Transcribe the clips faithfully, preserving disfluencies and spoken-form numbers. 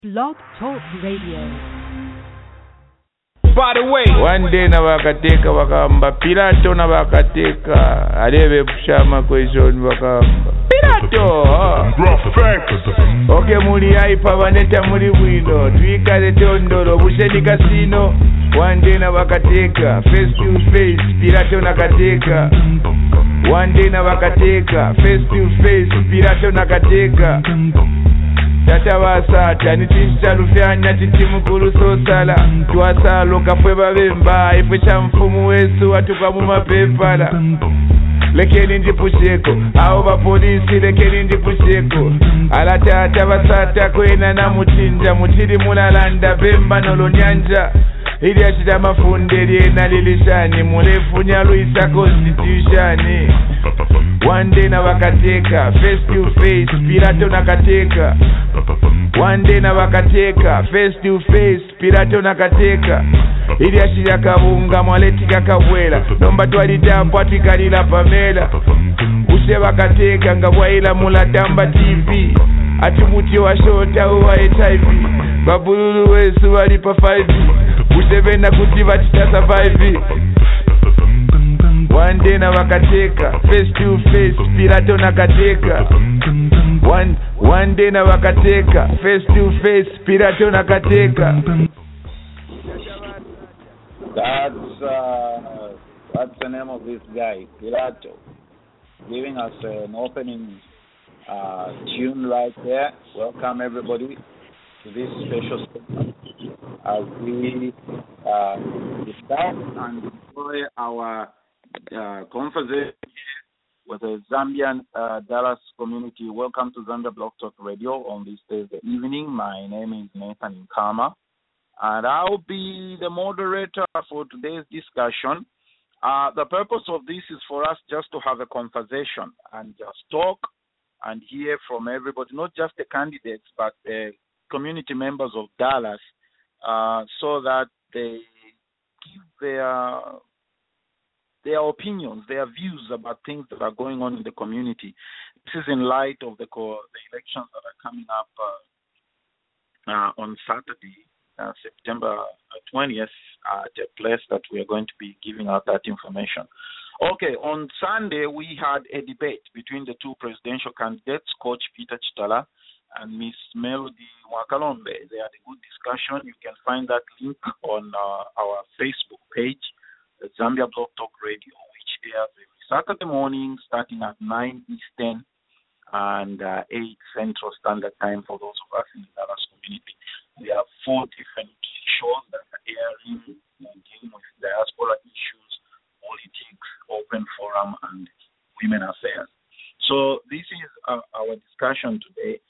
Blog Talk Radio. By the way, one day na wakateka wakamba Pilato na wakateka alebe kushama question wakamba Pilato. Okay, muli haipa vaneta muli bwino twikale tondolo busheni kasino. One day na wakateka face to face Pilato nakateka. One day na wakateka face to face Pilato nakateka. Tata wasata nitisha lufyanya titimu kulu sosala tuwasa loka fwe babemba ifwe cha mfumu wesu watuka mu mapepala lekeni ndipusheko aho ba polisi lekeni ndipusheko ala tata basata kwena na mutinja mutiri mulalanda bemba nolo nyanja ili achita mafundeli ena lilishani mulefu nyalu isa constitution. One day na wakateka face to face Pilato nakateka. One day na wakateka face to face Pilato nakateka. Ili ashira kabunga mwaleti kakabwela nomba twalitampo atikalila pamela use wakateka nga bwaila mulatamba T V ati muti wa shota uwa H I V babululu wesu walipa five usevena kuti vatitasa five. One day na wakateka face to face Pilato nakateka. One one day na wakateka face to face Pilato nakateka. That's uh, that's the name of this guy, Pilato, giving us an opening uh, tune right there. Welcome everybody to this special segment as we uh, discuss and enjoy our uh, conversation with the Zambian uh, Dallas community. Welcome to Zambia Blog Talk Radio on this Thursday evening. My name is Nathan Nkama, and I'll be the moderator for today's discussion. Uh, the purpose of this is for us just to have a conversation and just talk and hear from everybody, not just the candidates, but the community members of Dallas, uh, so that they give their their opinions, their views about things that are going on in the community. This is in light of the, co- the elections that are coming up uh, uh, on Saturday, uh, September twentieth, at a place that we are going to be giving out that information. Okay, on Sunday, we had a debate between the two presidential candidates, Coach Peter Chitala and Miss Melody Wakalombe. They had a good discussion. You can find that link on uh, our Facebook page, the Zambia Blog Talk Radio, which airs every Saturday morning starting at nine Eastern and uh, eight Central Standard Time for those of us in the Dallas community. We have four different shows that are airing, uh, dealing with diaspora issues, politics, open forum, and women affairs. So this is uh, our discussion today.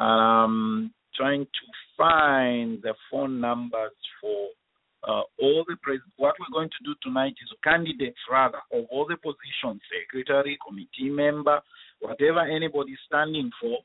Um, trying to find the phone numbers for uh, all the pres- what we're going to do tonight is candidates rather of all the positions, secretary, committee member, whatever anybody is standing for.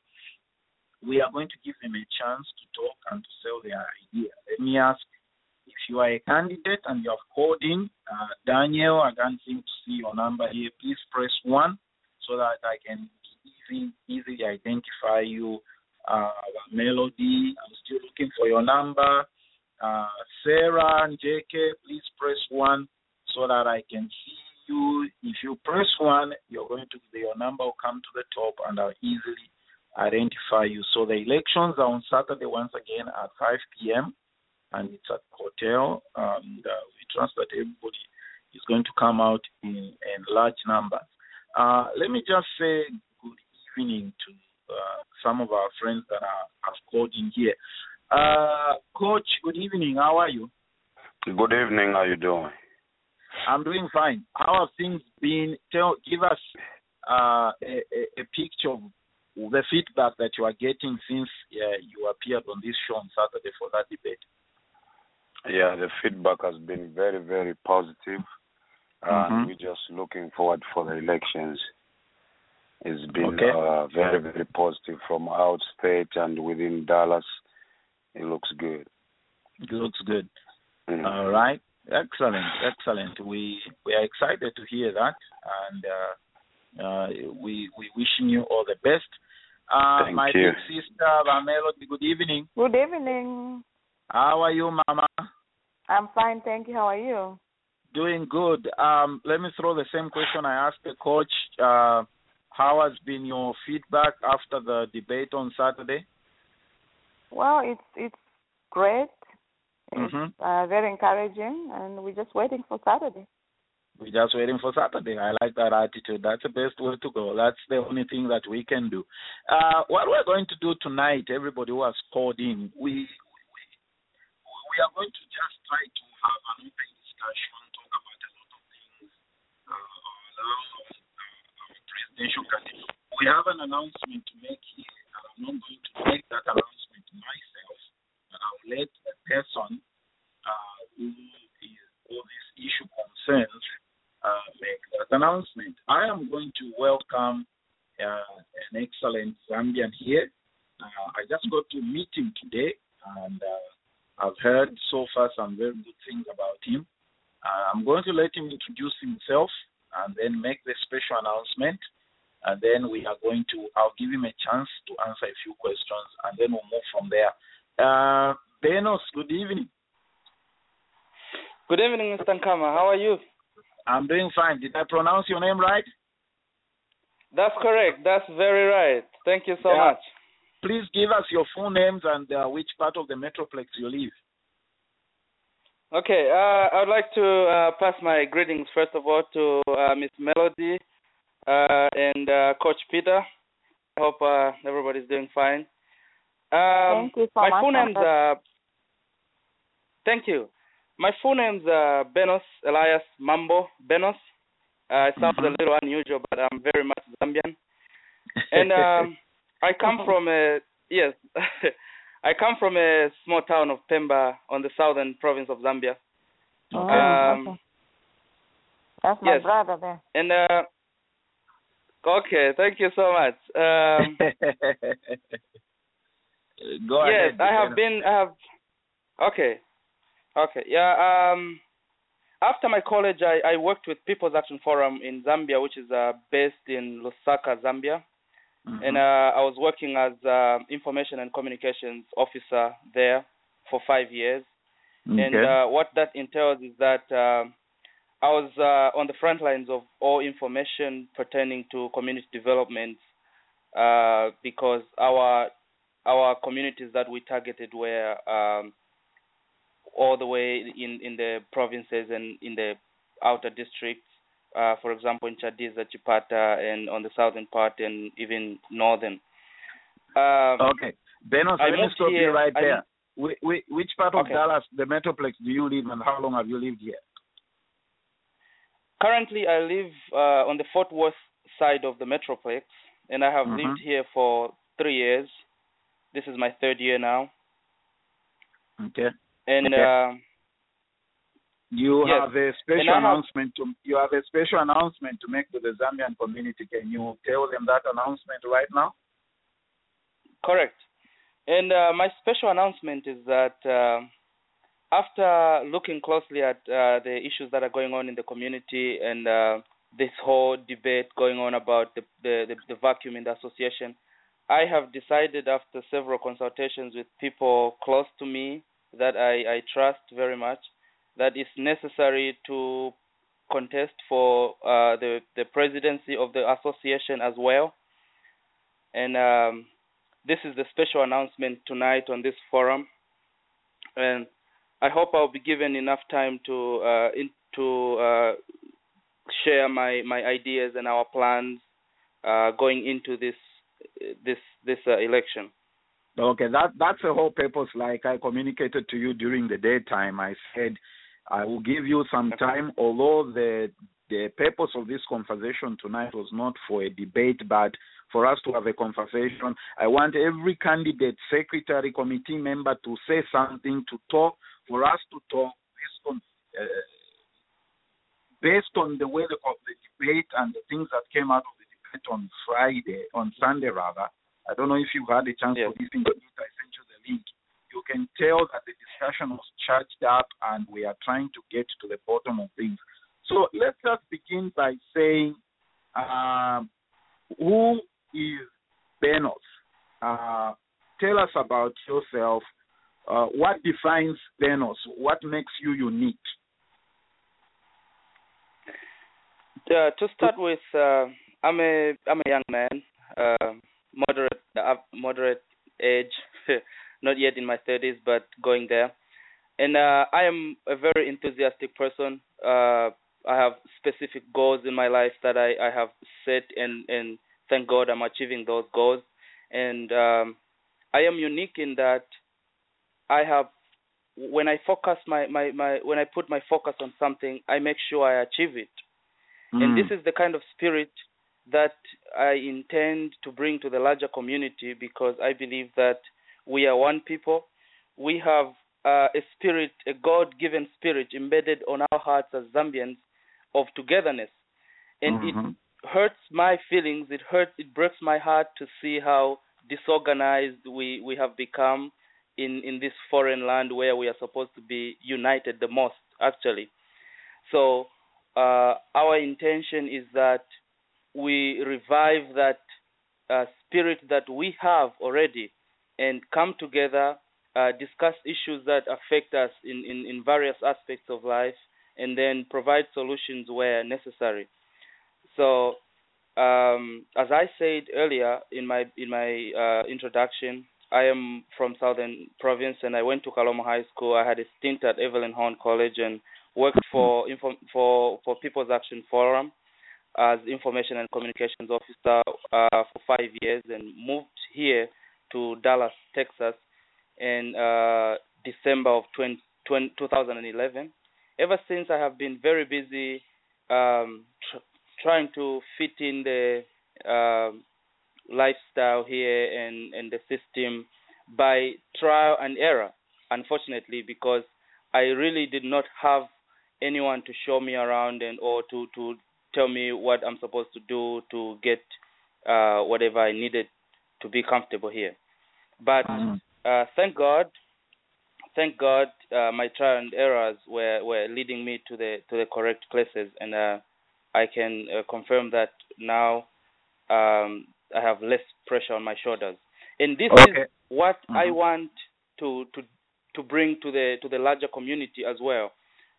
We are going to give them a chance to talk and to sell their idea. Let me ask, if you are a candidate and you have called in, uh, Daniel, I can't seem to see your number here. Please press one so that I can easy, easily identify you. Uh, Melody, I'm still looking for your number. Uh, Sarah and J K, please press one so that I can see you. If you press one, you're going to your number will come to the top, and I'll easily identify you. So the elections are on Saturday once again at five p.m. and it's at the hotel. And uh, we trust that everybody is going to come out in, in large numbers. Uh, let me just say good evening to Uh, some of our friends that are, have called in here. Uh, Coach, good evening. How are you? Good evening. How are you doing? I'm doing fine. How have things been? Tell, give us uh, a, a picture of the feedback that you are getting since uh, you appeared on this show on Saturday for that debate. Yeah, the feedback has been very, very positive. Mm-hmm. And we're just looking forward for the elections. It's been okay. uh, very, very positive from outstate and within Dallas. It looks good. It looks good. Mm-hmm. All right. Excellent. Excellent. We we are excited to hear that, and uh, uh, we we wishing you all the best. Uh, Thank my you. big sister, Melody, good evening. Good evening. How are you, Mama? I'm fine, thank you. How are you? Doing good. Um, let me throw the same question I asked the coach. Uh, how has been your feedback after the debate on Saturday? Well, it's it's great. It's Mm-hmm. uh, very encouraging, and we're just waiting for Saturday. We're just waiting for Saturday. I like that attitude. That's the best way to go. That's the only thing that we can do. Uh, what we're going to do tonight, everybody who has called in, we we, we are going to just try to have an open discussion, talk about a lot of things uh, around uh, our presidential candidate. We have an announcement to make here, and I'm not going to make that announcement myself, but I'll let the person uh, who is all this issue concerns uh, make that announcement. I am going to welcome uh, an excellent Zambian here. Uh, I just got to meet him today, and uh, I've heard so far some very good things about him. Uh, I'm going to let him introduce himself and then make the special announcement. And then we are going to, I'll give him a chance to answer a few questions, and then we'll move from there. Uh, Benos, good evening. Good evening, Mister Nkama. How are you? I'm doing fine. Did I pronounce your name right? That's correct. That's very right. Thank you so Yeah. much. Please give us your full names and uh, which part of the Metroplex you live. Okay, uh, I would like to uh, pass my greetings, first of all, to uh, Miss Melody uh, and uh, Coach Peter. I hope uh, everybody's doing fine. Um, Thank you so my much. full name's, uh, thank you. My full name's uh, Benos Elias Mambo Benos. Uh, it sounds Mhm. a little unusual, but I'm very much Zambian. And um, I come from a, yes, I come from a small town of Pemba on the southern province of Zambia. Oh, Um, okay. That's my yes. brother there. And, uh, okay, thank you so much. Um, Go yes, ahead. I have been, I have, okay, okay, yeah, um, after my college, I, I worked with People's Action Forum in Zambia, which is uh, based in Lusaka, Zambia. Mhm. And uh, I was working as uh, information and communications officer there for five years. Okay. And uh, what that entails is that uh, I was uh, on the front lines of all information pertaining to community development uh, because our our communities that we targeted were um, all the way in, in the provinces and in the outer districts. Uh, for example, in Chadiza, Chipata, and on the southern part, and even northern. Um, Okay. Benos, I let me moved stop you here- right I there. Whi- whi- Which part of Okay. Dallas, the Metroplex, do you live, and how long have you lived here? Currently, I live uh, on the Fort Worth side of the Metroplex, and I have Mhm. lived here for three years. This is my third year now. Okay. And Okay. um, You Yes. have a special And I have- announcement to you have a special announcement to make to the Zambian community. Can you tell them that announcement right now? correct. And uh, my special announcement is that uh, after looking closely at uh, the issues that are going on in the community and uh, this whole debate going on about the, the, the, the vacuum in the association, I have decided after several consultations with people close to me that I, I trust very much that it's necessary to contest for uh, the, the presidency of the association as well. And um, this is the special announcement tonight on this forum. And I hope I'll be given enough time to uh, in, to uh, share my, my ideas and our plans uh, going into this this this uh, election. Okay, that that's the whole purpose. Like I communicated to you during the daytime, I said I will give you some time. Although the the purpose of this conversation tonight was not for a debate, but for us to have a conversation. I want every candidate, secretary, committee member to say something, to talk, for us to talk based on, uh, based on the way the, of the debate and the things that came out of the debate on Friday, on Sunday rather. I don't know if you had a chance Yes. to listen to it. I sent you the link. You can tell that the discussion was charged up and we are trying to get to the bottom of things. So let's just begin by saying, um, who is Benos? uh, tell us about yourself. Uh, what defines Benos? What makes you unique? Uh, to start with, uh, I'm a I'm a young man, uh, moderate uh, moderate age, not yet in my thirties, but going there. And uh, I am a very enthusiastic person. Uh, I have specific goals in my life that I, I have set, and, and thank God I'm achieving those goals. And um, I am unique in that I have, when I focus my, my, my when I put my focus on something, I make sure I achieve it. Mm. And this is the kind of spirit that I intend to bring to the larger community, because I believe that we are one people. We have uh, a spirit, a God-given spirit embedded on our hearts as Zambians of togetherness. And mm-hmm. it hurts my feelings, it hurts, it breaks my heart to see how disorganized we, we have become in, in this foreign land where we are supposed to be united the most, actually. So uh, our intention is that we revive that uh, spirit that we have already and come together, uh, discuss issues that affect us in, in, in various aspects of life, and then provide solutions where necessary. So, um, as I said earlier in my in my uh, introduction, I am from Southern Province, and I went to Kalomo High School. I had a stint at Evelyn Horn College and worked for for for People's Action Forum as Information and Communications Officer uh, for five years, and moved here to Dallas, Texas, in uh, December of twenty, twenty, twenty eleven. Ever since, I have been very busy um, tr- trying to fit in the uh, lifestyle here and, and the system by trial and error, unfortunately, because I really did not have anyone to show me around and or to, to tell me what I'm supposed to do to get uh, whatever I needed to be comfortable here. But uh, thank God, thank God, uh, my trial and errors were, were leading me to the to the correct places, and uh, I can uh, confirm that now um, I have less pressure on my shoulders. And this okay. is what mm-hmm. I want to, to to bring to the to the larger community as well.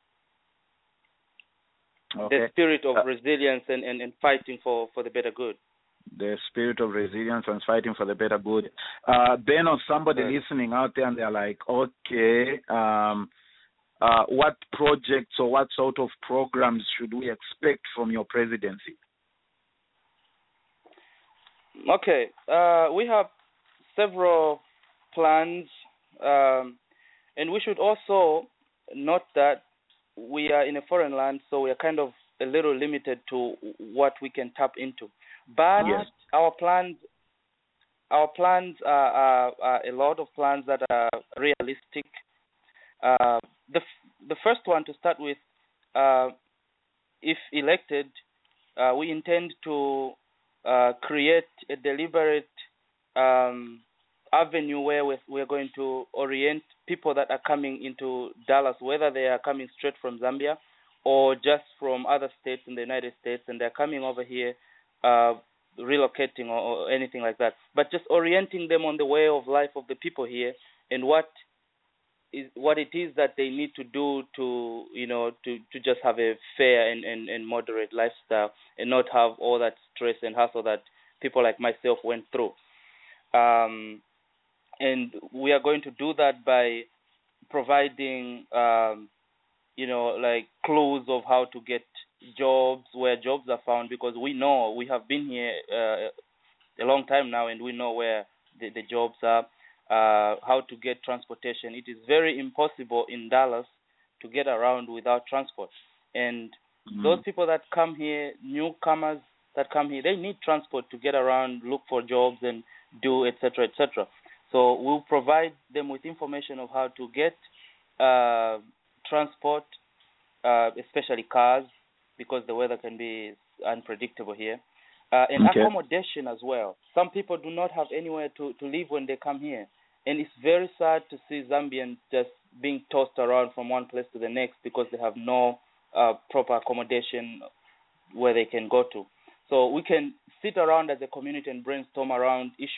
Okay. The spirit of uh, resilience and, and, and fighting for, for the better good. The spirit of resilience and fighting for the better good. Uh, Ben, or somebody yes. listening out there, and they're like, okay, um, uh, what projects or what sort of programs should we expect from your presidency? Okay, uh, we have several plans, um, and we should also note that we are in a foreign land, so we are kind of a little limited to what we can tap into. But yes. our plans, our plans are, are, are a lot of plans that are realistic. Uh, the the first one to start with, uh, if elected, uh, we intend to uh, create a deliberate um, avenue where we're, we're going to orient people that are coming into Dallas, whether they are coming straight from Zambia or just from other states in the United States, and they're coming over here uh, relocating or, or anything like that, but just orienting them on the way of life of the people here and what is what it is that they need to do to, you know, to, to just have a fair and, and, and moderate lifestyle and not have all that stress and hassle that people like myself went through. Um, and we are going to do that by providing, um, you know, like clues of how to get jobs, where jobs are found, because we know we have been here uh, a long time now, and we know where the, the jobs are, uh, how to get transportation. It is very impossible in Dallas to get around without transport. And mm-hmm. those people that come here, newcomers that come here, they need transport to get around, look for jobs, and do et cetera, et cetera. So we'll provide them with information of how to get uh, transport, uh, especially cars, because the weather can be unpredictable here, uh, and okay. accommodation as well. Some people do not have anywhere to, to live when they come here, and it's very sad to see Zambians just being tossed around from one place to the next because they have no uh, proper accommodation where they can go to. So we can sit around as a community and brainstorm around issues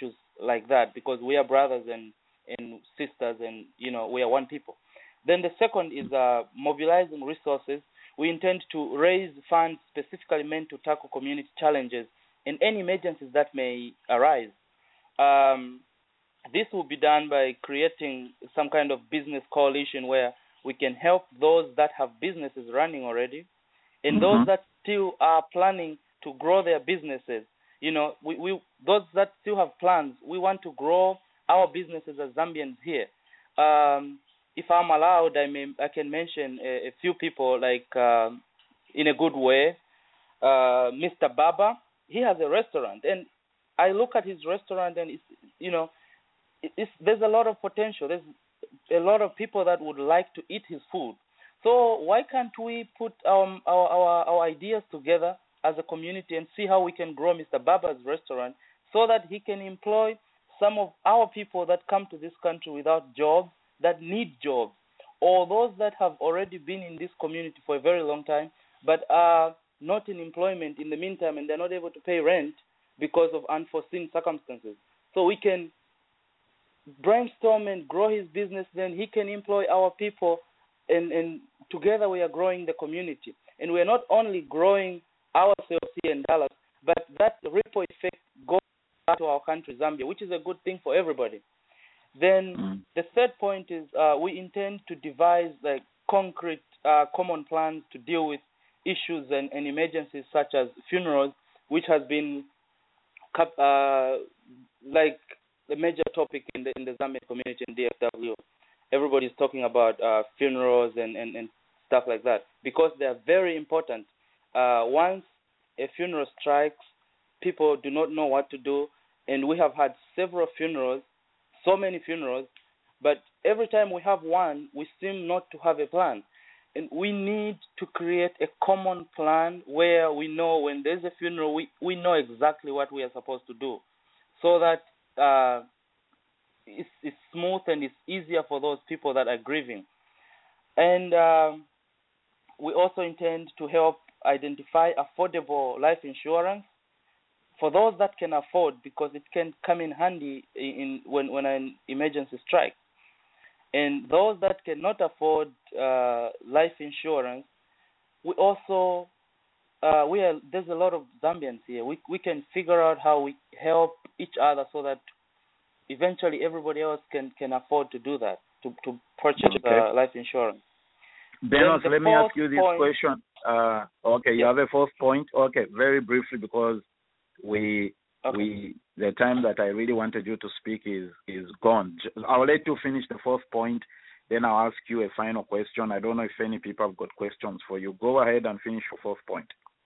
like that, because we are brothers and, and sisters, and you know we are one people. Then the second is uh, mobilizing resources. We intend to raise funds specifically meant to tackle community challenges and any emergencies that may arise. Um, this will be done by creating some kind of business coalition where we can help those that have businesses running already, and mm-hmm. those that still are planning to grow their businesses. You know, we, we those that still have plans, we want to grow our businesses as Zambians here. Um, if I'm allowed, I may I can mention a, a few people, like uh, in a good way, uh, Mister Baba. He has a restaurant, and I look at his restaurant, and it's, you know, it's, there's a lot of potential. There's a lot of people that would like to eat his food. So why can't we put our our, our, our ideas together as a community and see how we can grow Mister Baba's restaurant so that he can employ some of our people that come to this country without jobs, that need jobs, or those that have already been in this community for a very long time but are not in employment in the meantime, and they're not able to pay rent because of unforeseen circumstances. So we can brainstorm and grow his business, then he can employ our people, and, and together we are growing the community. And we are not only growing ourselves here in Dallas, but that ripple effect goes back to our country, Zambia, which is a good thing for everybody. Then mm. the third point is uh, we intend to devise like concrete uh, common plans to deal with issues and, and emergencies such as funerals, which has been uh, like the major topic in the in the Zambian community in D F W. Everybody's talking about uh, funerals and, and, and stuff like that because they are very important. Uh, once a funeral strikes, people do not know what to do, and we have had several funerals, so many funerals, but every time we have one, we seem not to have a plan. And we need to create a common plan where we know when there's a funeral, we, we know exactly what we are supposed to do, so that uh, it's, it's smooth and it's easier for those people that are grieving. And um, we also intend to help identify affordable life insurance for those that can afford, because it can come in handy in, in when, when an emergency strikes. And those that cannot afford uh, life insurance, we also uh, we are there's a lot of Zambians here. We we can figure out how we help each other so that eventually everybody else can, can afford to do that, to to purchase okay. uh, life insurance. Benos, the let me ask you this point, question. Uh, okay, you yes. have a fourth point. Okay, very briefly, because we. Okay. We the time that I really wanted you to speak is is gone. I'll let you finish the fourth point, then I'll ask you a final question. I don't know if any people have got questions for you. Go ahead and finish your fourth point.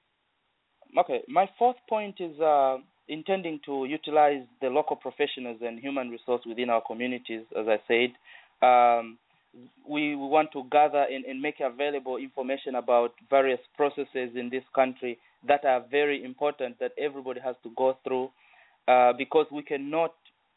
Okay, my fourth point is uh, intending to utilize the local professionals and human resource within our communities. As I said, um, we, we want to gather and, and make available information about various processes in this country that are very important, that everybody has to go through, uh, because we cannot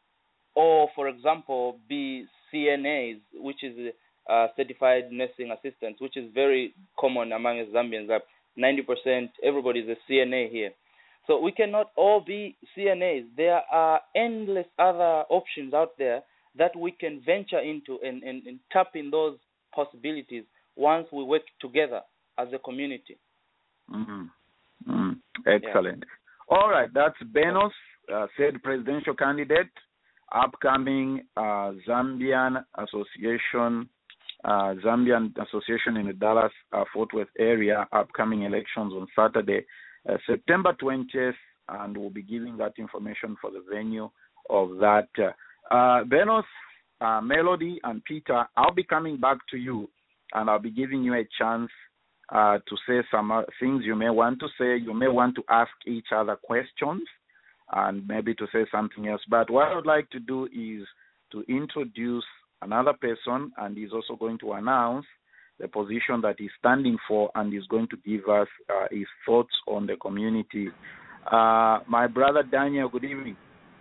all, for example, be C N As, which is uh, certified nursing assistants, which is very common among Zambians. That ninety percent everybody is a C N A here. So we cannot all be C N As. There are endless other options out there that we can venture into and, and, and tap in those possibilities once we work together as a community. Mm-hmm. Mm, excellent. Yeah. All right, that's Benos, uh, said presidential candidate, upcoming uh, Zambian Association, uh, Zambian Association in the Dallas uh, Fort Worth area, upcoming elections on Saturday, uh, September twentieth, and we'll be giving that information for the venue of that. Uh, Benos, uh, Melody, and Peter, I'll be coming back to you, and I'll be giving you a chance Uh, to say some uh, things you may want to say. You may want to ask each other questions and maybe to say something else. But what I would like to do is to introduce another person, and he's also going to announce the position that he's standing for, and he's going to give us uh, his thoughts on the community. Uh, my brother Daniel, good evening.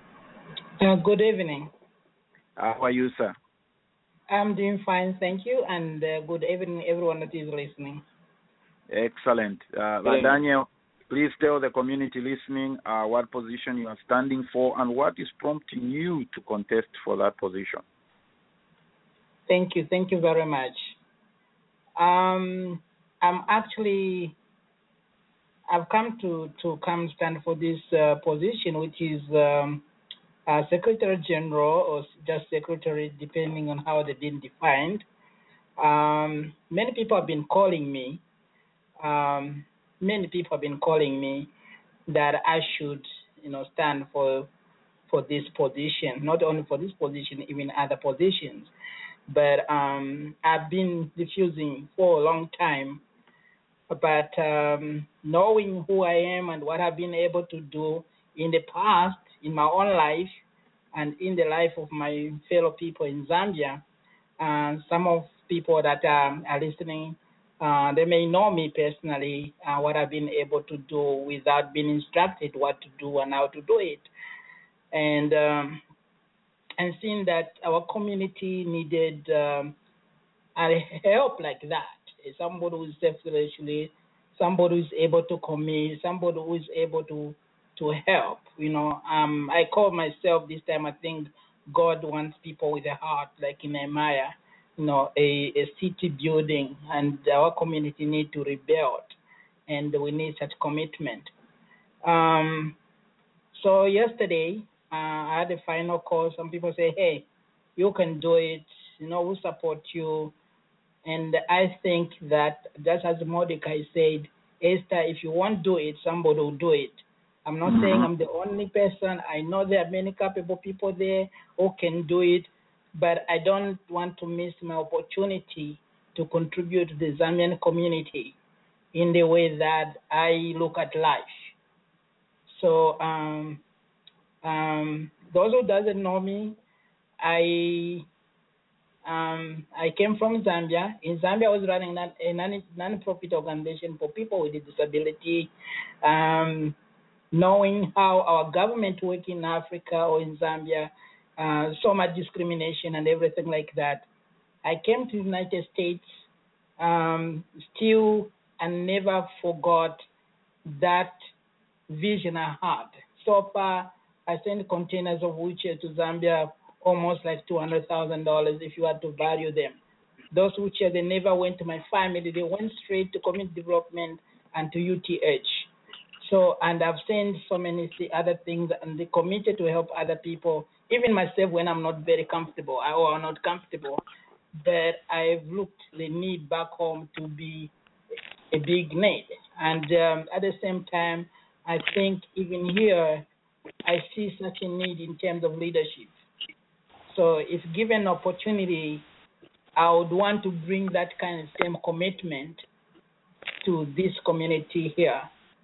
Uh, good evening. How are you, sir? I'm doing fine, thank you, and uh, good evening, everyone that is listening. Excellent. Uh, but Daniel, Please tell the community listening uh, what position you are standing for and what is prompting you to contest for that position. Thank you. Thank you very much. Um, I'm actually, I've come to, to come stand for this uh, position, which is um, uh, Secretary General or just Secretary, depending on how they've been defined. Um, many people have been calling me. Um, many people have been calling me that I should, you know, stand for for this position. Not only for this position, even other positions. But um, I've been refusing for a long time. But um, knowing who I am and what I've been able to do in the past, in my own life, and in the life of my fellow people in Zambia, uh, some of people that um, are listening, uh, they may know me personally, uh, what I've been able to do without being instructed what to do and how to do it. And um, and seeing that our community needed um, help like that, somebody who is self-reliant, somebody who is able to commit, somebody who is able to to help. You know, um, I call myself this time, I think God wants people with a heart, like in Nehemiah, you know, a, a city building, and our community need to rebuild, and we need such commitment. Um, so yesterday, uh, I had a final call. Some people say, hey, you can do it, you know, we support you. And I think that, just as Mordecai said, Esther, if you won't do it, somebody will do it. I'm not mm-hmm. saying I'm the only person. I know there are many capable people there who can do it, but I don't want to miss my opportunity to contribute to the Zambian community in the way that I look at life. So um, um, those who doesn't know me, I um, I came from Zambia. In Zambia, I was running a non, non-profit organization for people with a disability. Um, knowing how our government works in Africa or in Zambia, uh, so much discrimination and everything like that. I came to the United States, um, still and never forgot that vision I had. So far, I sent containers of wheelchairs to Zambia, almost like two hundred thousand dollars if you had to value them. Those wheelchairs, they never went to my family. They went straight to community development and to U T H. So, and I've seen so many other things, and they committed to help other people, even myself when I'm not very comfortable or I'm not comfortable. But I've looked the need back home to be a big need. And um, at the same time, I think even here, I see such a need in terms of leadership. So if given opportunity, I would want to bring that kind of same commitment to this community here.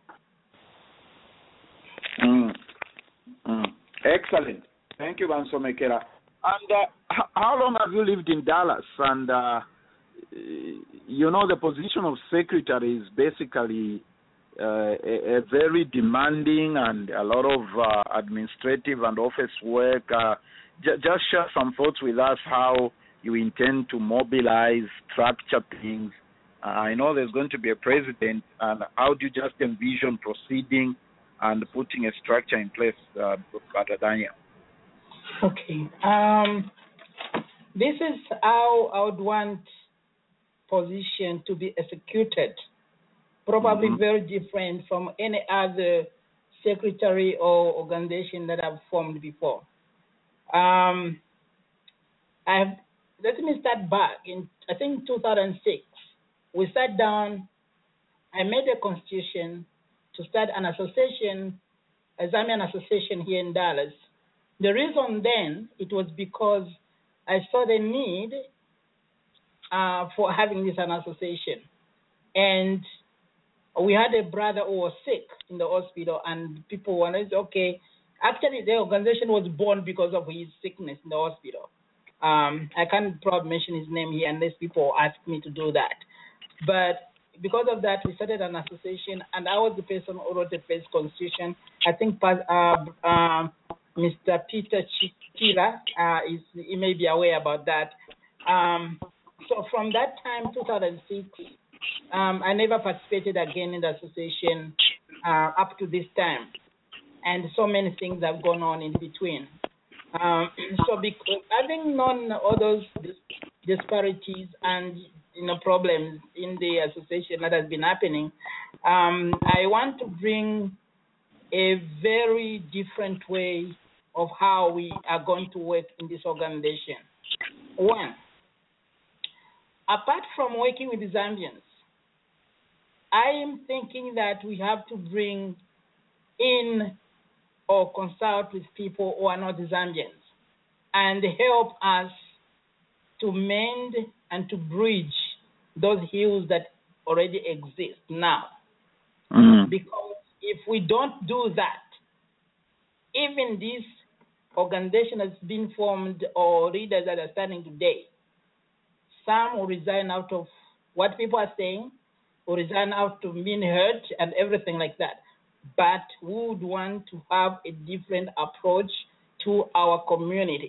Mm. Mm. Excellent. Thank you, Banso Mekera. And uh, how long have you lived in Dallas? And, uh, you know, the position of secretary is basically uh, a, a very demanding and a lot of uh, administrative and office work. Uh, j- just share some thoughts with us how you intend to mobilize, structure things. Uh, I know there's going to be a president, and how do you just envision proceeding and putting a structure in place, uh, Brother Daniel? Okay. Um, this is how I would want position to be executed. Probably mm-hmm. very different from any other secretary or organization that I've formed before. Um, I've, let me start back. In, I think, two thousand six, we sat down, I made a constitution to start an association, a Zambian association here in Dallas. The reason then, it was because I saw the need uh, for having this an association. And we had a brother who was sick in the hospital, and people wanted to, okay, actually the organization was born because of his sickness in the hospital. Um, I can't probably mention his name here unless people ask me to do that. But because of that, we started an association, and I was the person who wrote the first constitution. I think uh, uh, Mister Peter Chikira, uh, is, he may be aware about that. Um, so from that time, two thousand six, um, I never participated again in the association. uh, up to this time, and so many things have gone on in between. Um, so, because having known all those dis- disparities and you know problems in the association that has been happening, um, I want to bring a very different way of how we are going to work in this organization. One, apart from working with the Zambians, I am thinking that we have to bring in or consult with people who are not Zambians and help us to mend and to bridge those hills that already exist now. Mm-hmm. Because if we don't do that, even this organization has been formed or leaders that are standing today, some will resign out of what people are saying, will resign out of being hurt and everything like that. But we would want to have a different approach to our community.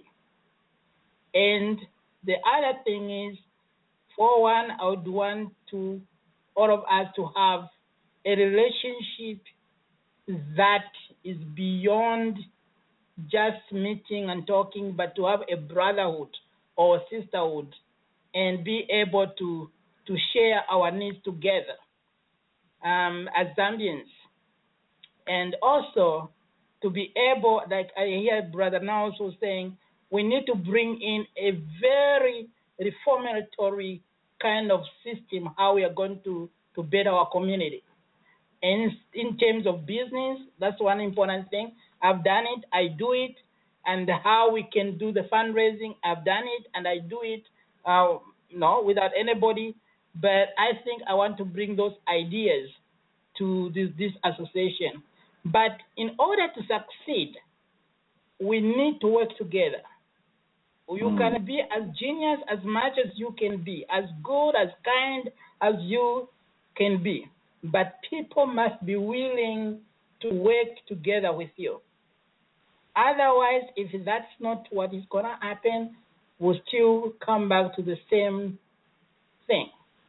And the other thing is, for one, I would want to all of us to have a relationship that is beyond just meeting and talking, but to have a brotherhood or sisterhood and be able to, to share our needs together um, as Zambians. And also to be able, like I hear Brother now also saying, we need to bring in a very reformatory kind of system, how we are going to, to better our community. And in terms of business, that's one important thing. I've done it, I do it, and how we can do the fundraising, I've done it, and I do it, uh, no, without anybody. But I think I want to bring those ideas to this, this association. But in order to succeed, we need to work together. You mm. can be as genius as much as you can be, as good, as kind as you can be. But people must be willing to work together with you. Otherwise, if that's not what is going to happen, we'll still come back to the same thing.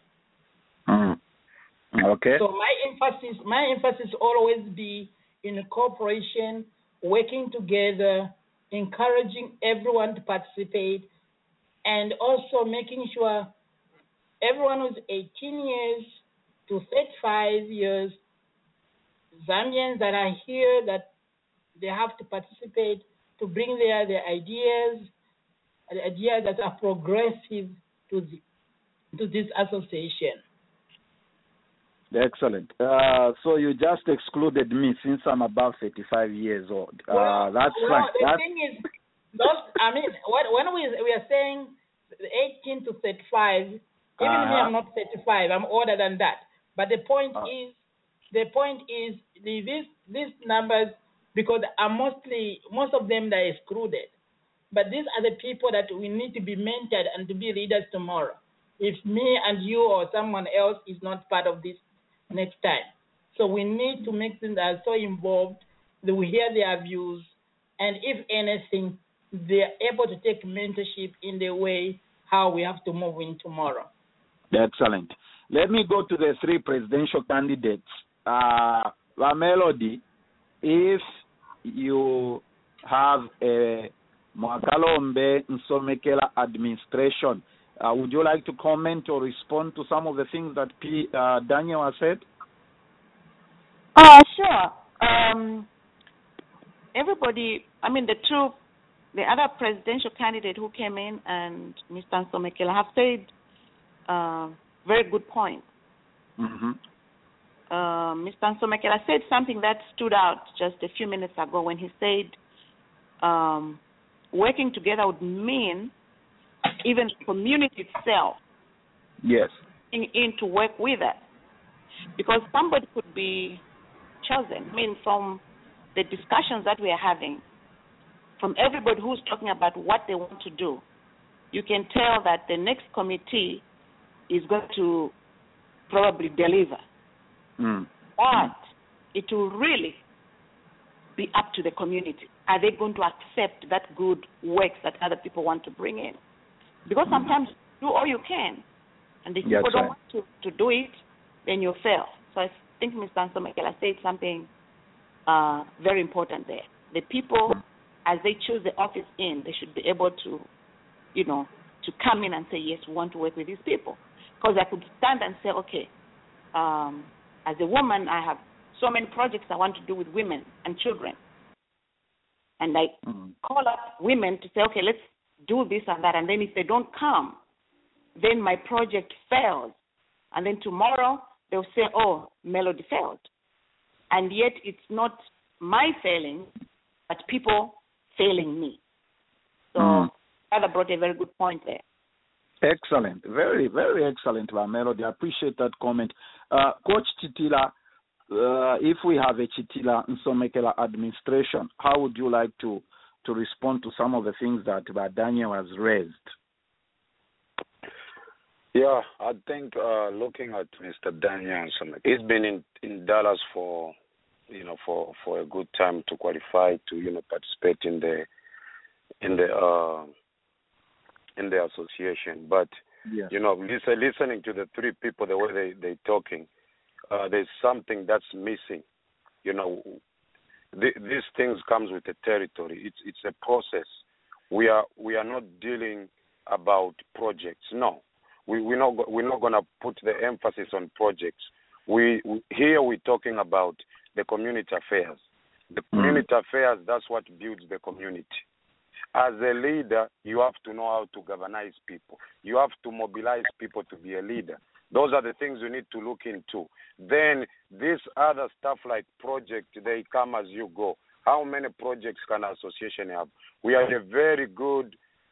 Mm. Okay. So my emphasis, my emphasis always be in cooperation, working together, encouraging everyone to participate, and also making sure everyone who's eighteen years to thirty-five years, Zambians that are here, that they have to participate to bring their, their ideas, ideas that are progressive to the, to this association. Excellent. Uh, so you just excluded me since I'm about thirty-five years old. Uh, well, that's well, fine. The that's... thing is, those, I mean, what, when we we are saying eighteen to thirty-five, even uh-huh. me, I'm not thirty-five. I'm older than that. But the point uh. is, the point is the, these these numbers, because are mostly most of them that are excluded. But these are the people that we need to be mentored and to be leaders tomorrow. If me and you or someone else is not part of this next time. So we need to make them that are so involved that we hear their views, and if anything, they're able to take mentorship in the way how we have to move in tomorrow. Excellent. Let me go to the three presidential candidates. Uh, La Melody, if you have a Mwakalombe Nsomekela administration, Uh, would you like to comment or respond to some of the things that P, uh, Daniel has said? Uh, sure. Um, everybody, I mean, the two, the other presidential candidate who came in and Mister Nsomekela have said uh, very good points. Mm-hmm. Uh, Mister Nsomekela said something that stood out just a few minutes ago when he said um, working together would mean even the community itself yes. in, in to work with us. Because somebody could be chosen. I mean, from the discussions that we are having, from everybody who's talking about what they want to do, you can tell that the next committee is going to probably deliver. Mm. But it will really be up to the community. Are they going to accept that good works that other people want to bring in? Because sometimes you do all you can, and if That's people don't right. want to, to do it, then you fail. So I think Mister Nsomekela said something uh, very important there. The people, as they choose the office in, they should be able to, you know, to come in and say, yes, we want to work with these people. Because I could stand and say, okay, um, as a woman, I have so many projects I want to do with women and children. And I mm-hmm. call up women to say, okay, let's do this and that. And then if they don't come, then my project fails. And then tomorrow they'll say, oh, Melody failed. And yet it's not my failing, but people failing me. So mm. Father brought a very good point there. Excellent. Very, very excellent, Melody. I appreciate that comment. Uh, Coach Chitila, uh, if we have a Chitila Nsomekela administration, how would you like to, to respond to some of the things that Daniel has raised? Yeah, I think uh, looking at Mister Daniel Nsomekela, he's been in, in Dallas for, you know, for, for a good time to qualify to, you know, participate in the in the uh, in the association. But yeah. you know, listen, listening to the three people, the way they they talking, uh, there's something that's missing. You know, th- these things comes with the territory. It's it's a process. We are we are not dealing about projects. No. We, we're not we're not gonna put the emphasis on projects. We, we here we're talking about the community affairs. The community mm. affairs, that's what builds the community. As a leader, you have to know how to galvanize people. You have to mobilize people to be a leader. Those are the things you need to look into. Then this other stuff like project, they come as you go. How many projects can an association have? We are a very good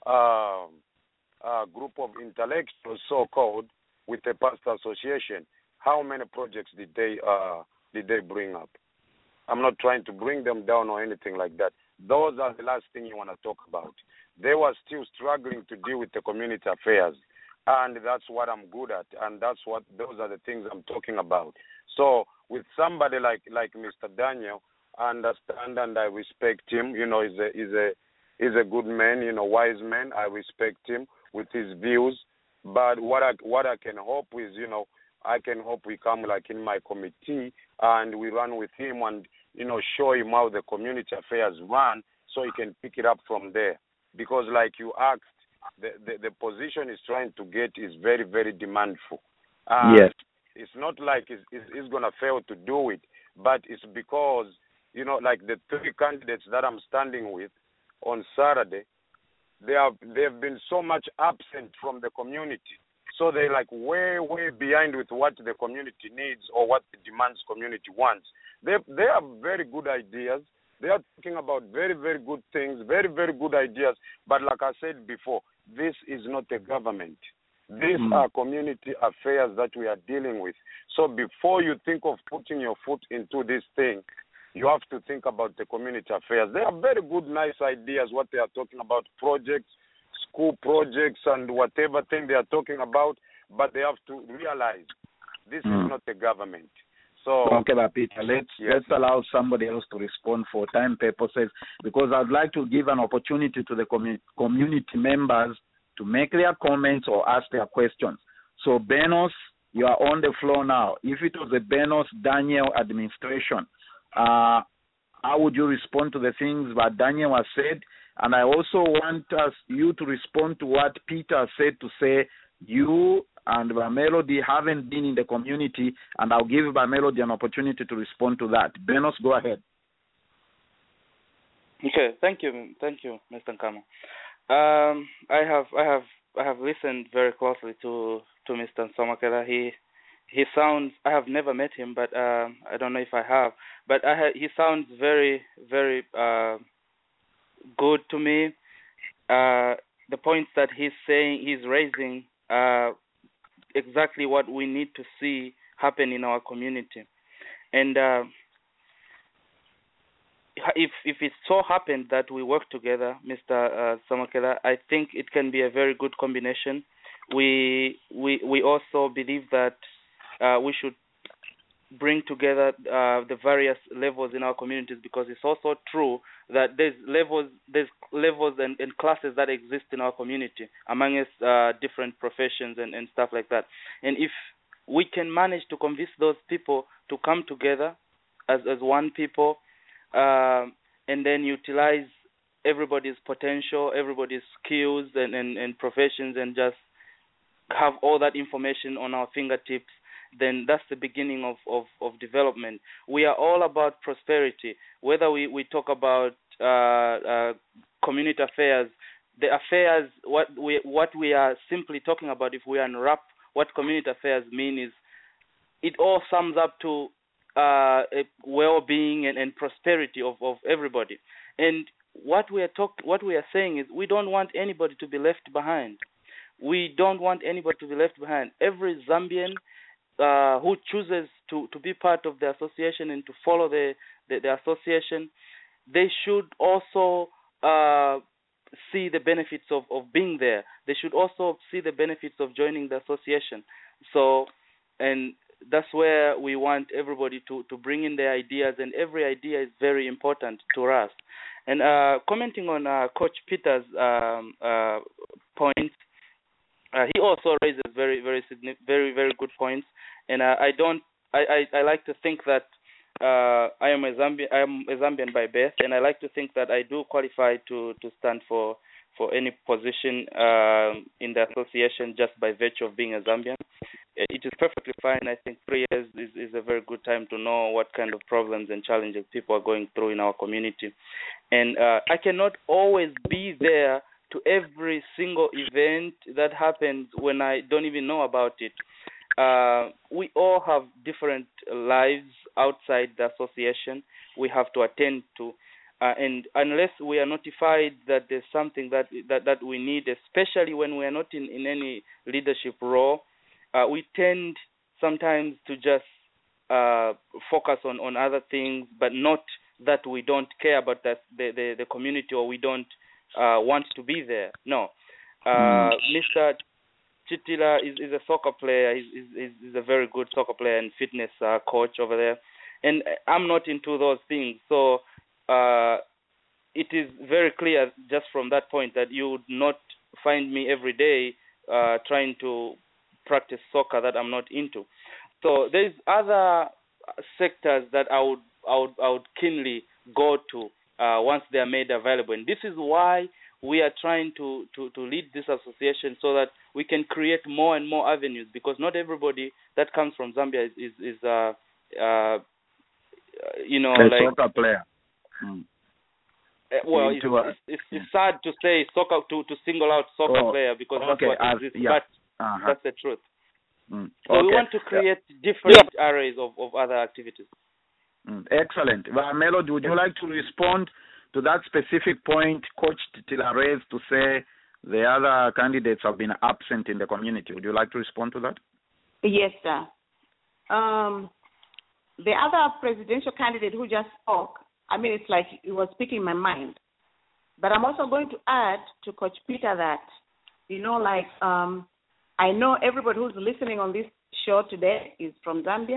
uh, uh, group of intellectuals, so-called, with the pastor association. How many projects did they uh, did they bring up? I'm not trying to bring them down or anything like that. Those are the last thing you want to talk about. They were still struggling to deal with the community affairs, and that's what I'm good at, and that's what those are the things I'm talking about. So with somebody like like Mister Daniel, I understand and I respect him. You know, he's a he's a he's a good man. You know, wise man. I respect him with his views. But what I what I can hope is, you know, I can hope we come like in my committee and we run with him and, you know, show him how the community affairs run so he can pick it up from there. Because like you asked, the, the, the position he's trying to get is very, very demandful. Uh, yes. It's not like he's, he's, he's going to fail to do it, but it's because, you know, like the three candidates that I'm standing with on Saturday, they have they've been so much absent from the community. So they're like way, way behind with what the community needs or what the demands community wants. They they have very good ideas. They are talking about very, very good things, very, very good ideas. But like I said before, this is not a government. These mm. are community affairs that we are dealing with. So before you think of putting your foot into this thing, you have to think about the community affairs. They have very good, nice ideas, what they are talking about, projects, school projects and whatever thing they are talking about, but they have to realize this mm. is not the government. So okay, but Peter, let's yes. let's allow somebody else to respond for time purposes, because I'd like to give an opportunity to the commu- community members to make their comments or ask their questions. So Benos, you are on the floor now. If it was the Benos Daniel administration, uh, how would you respond to the things that Daniel has said? And I also want us you to respond to what Peter said, to say you and Melody haven't been in the community, and I'll give Melody an opportunity to respond to that. Benos, go ahead. Okay, thank you, thank you, Mister Nkama. Um, I have, I have, I have listened very closely to to Mister Nsomekela. He he sounds. I have never met him, but um, I don't know if I have. But I ha- he sounds very, very uh, good to me. Uh, the points that he's saying, he's raising, uh, exactly what we need to see happen in our community. And uh, if if it so happened that we work together, Mister Uh, Nsomekela, I think it can be a very good combination. We we we also believe that uh, we should bring together uh, the various levels in our communities, because it's also true that there's levels there's levels and, and classes that exist in our community among us, uh, different professions and, and stuff like that. And if we can manage to convince those people to come together as as one people, uh, and then utilize everybody's potential, everybody's skills and, and, and professions, and just have all that information on our fingertips, then that's the beginning of, of, of development. We are all about prosperity. Whether we, we talk about uh, uh, community affairs, the affairs, what we what we are simply talking about, if we unwrap what community affairs mean, is it all sums up to uh, a well-being and, and prosperity of, of everybody. And what we are talk, what we are saying is we don't want anybody to be left behind. We don't want anybody to be left behind. Every Zambian uh, who chooses to, to be part of the association and to follow the, the, the association, they should also uh, see the benefits of, of being there. They should also see the benefits of joining the association. So, and that's where we want everybody to, to bring in their ideas, and every idea is very important to us. And uh, commenting on uh, Coach Peter's um, uh, points, uh, he also raises very, very, very, very good points. And uh, I don't, I, I, I like to think that uh, I am a Zambian, I am a Zambian by birth, and I like to think that I do qualify to, to stand for for any position um, in the association just by virtue of being a Zambian. It is perfectly fine. I think three years is, is a very good time to know what kind of problems and challenges people are going through in our community. And uh, I cannot always be there to every single event that happens when I don't even know about it. Uh, we all have different lives outside the association we have to attend to. Uh, and unless we are notified that there's something that that, that we need, especially when we are not in, in any leadership role, uh, we tend sometimes to just uh, focus on, on other things, but not that we don't care about the, the, the, the community, or we don't uh, want to be there. No. Uh, mm. Mister Chitila is, is a soccer player. He's, he's, he's a very good soccer player and fitness uh, coach over there. And I'm not into those things. So uh, it is very clear just from that point that you would not find me every day uh, trying to practice soccer that I'm not into. So there's other sectors that I would I would, I would keenly go to uh, once they are made available. And this is why we are trying to, to, to lead this association, so that we can create more and more avenues, because not everybody that comes from Zambia is, is, is uh, uh, you know, a like soccer player. Hmm. Uh, well, it's, it's, it's, it's sad to say soccer to, to single out soccer oh, player, because okay, that's what uh, exists, yeah. but uh-huh. that's the truth. Mm. So okay. we want to create different yeah. arrays of, of other activities. Mm. Excellent. Well, Melody, would you like to respond to that specific point Coach Titila raised, to say the other candidates have been absent in the community? Would you like to respond to that? Yes, sir. Um, the other presidential candidate who just spoke, I mean, it's like it was speaking my mind. But I'm also going to add to Coach Peter that, you know, like, um, I know everybody who's listening on this show today is from Zambia.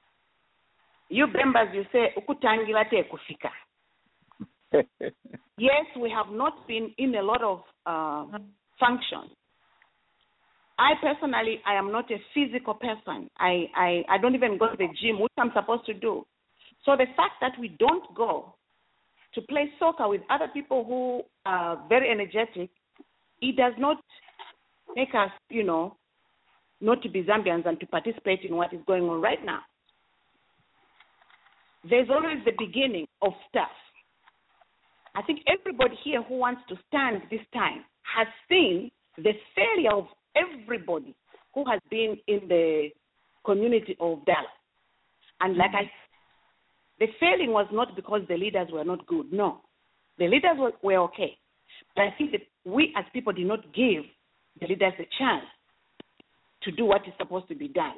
You members, you say, ukutangila te kufika. Yes, we have not been in a lot of uh, functions. I personally, I am not a physical person. I, I, I don't even go to the gym, which I'm supposed to do. So the fact that we don't go to play soccer with other people who are very energetic, it does not make us, you know, not to be Zambians and to participate in what is going on right now. There's always the beginning of stuff. I think everybody here who wants to stand this time has seen the failure of everybody who has been in the community of Dallas. And like I said, the failing was not because the leaders were not good. No. The leaders were, were okay. But I think that we as people did not give the leaders a chance to do what is supposed to be done.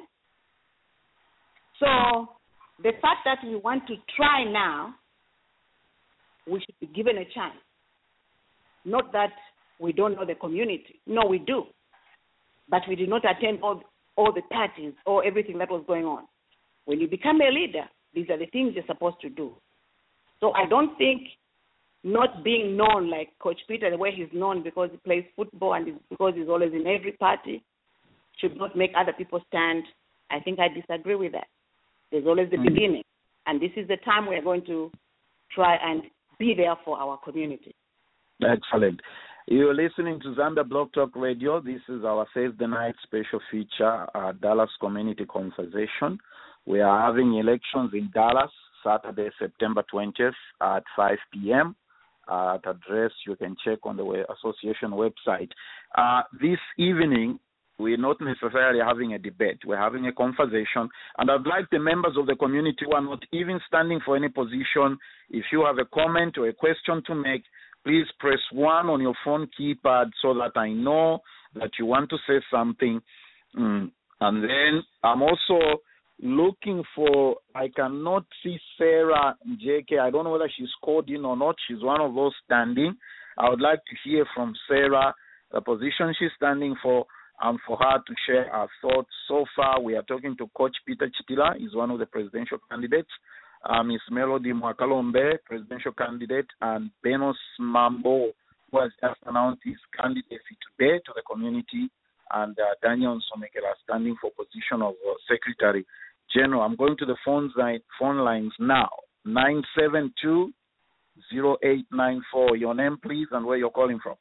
So the fact that we want to try now, we should be given a chance. Not that we don't know the community. No, we do. But we did not attend all, all the parties or everything that was going on. When you become a leader, these are the things you're supposed to do. So I don't think not being known like Coach Peter, the way he's known because he plays football and because he's always in every party, should not make other people stand I think I disagree with that. There's always the mm. beginning, and this is the time we're going to try and be there for our community. Excellent. You're listening to Zambia Blog Talk Radio. This is our Thursday night special feature, uh, Dallas Community Conversation. We are having elections in Dallas, Saturday, September twentieth at five p.m. Uh, at address you can check on the association website. Uh, this evening, we're not necessarily having a debate. We're having a conversation. And I'd like the members of the community who are not even standing for any position, if you have a comment or a question to make, please press one on your phone keypad so that I know that you want to say something. Mm. And then I'm also looking for, I cannot see Sarah J K. I don't know whether she's called in or not. She's one of those standing. I would like to hear from Sarah the position she's standing for and for her to share her thoughts. So far, we are talking to Coach Peter Chitila. He's one of the presidential candidates. Uh, Miss Melody Mwakalombe, presidential candidate, and Benos Mambo, who has just announced his candidacy today to the community, and uh, Daniel Nsomekela standing for position of uh, Secretary General. I'm going to the phone, line, phone lines now. nine seven two, zero eight nine four. Your name, please, and where you're calling from.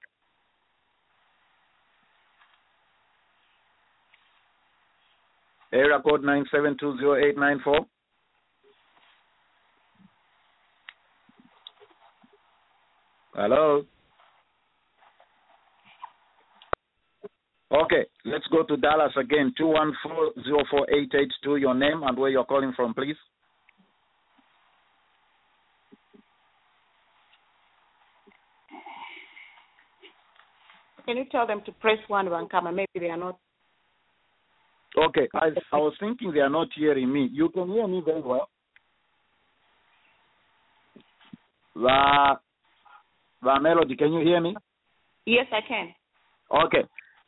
Area code nine seven two, zero eight nine four. Hello? Okay, let's go to Dallas again. two one four, zero four eight eight two. Your name and where you're calling from, please. Can you tell them to press one, Wankama? Maybe they are not. Okay, I, I was thinking they are not hearing me. You can hear me very well. La, La Melody, can you hear me? Yes, I can. Okay.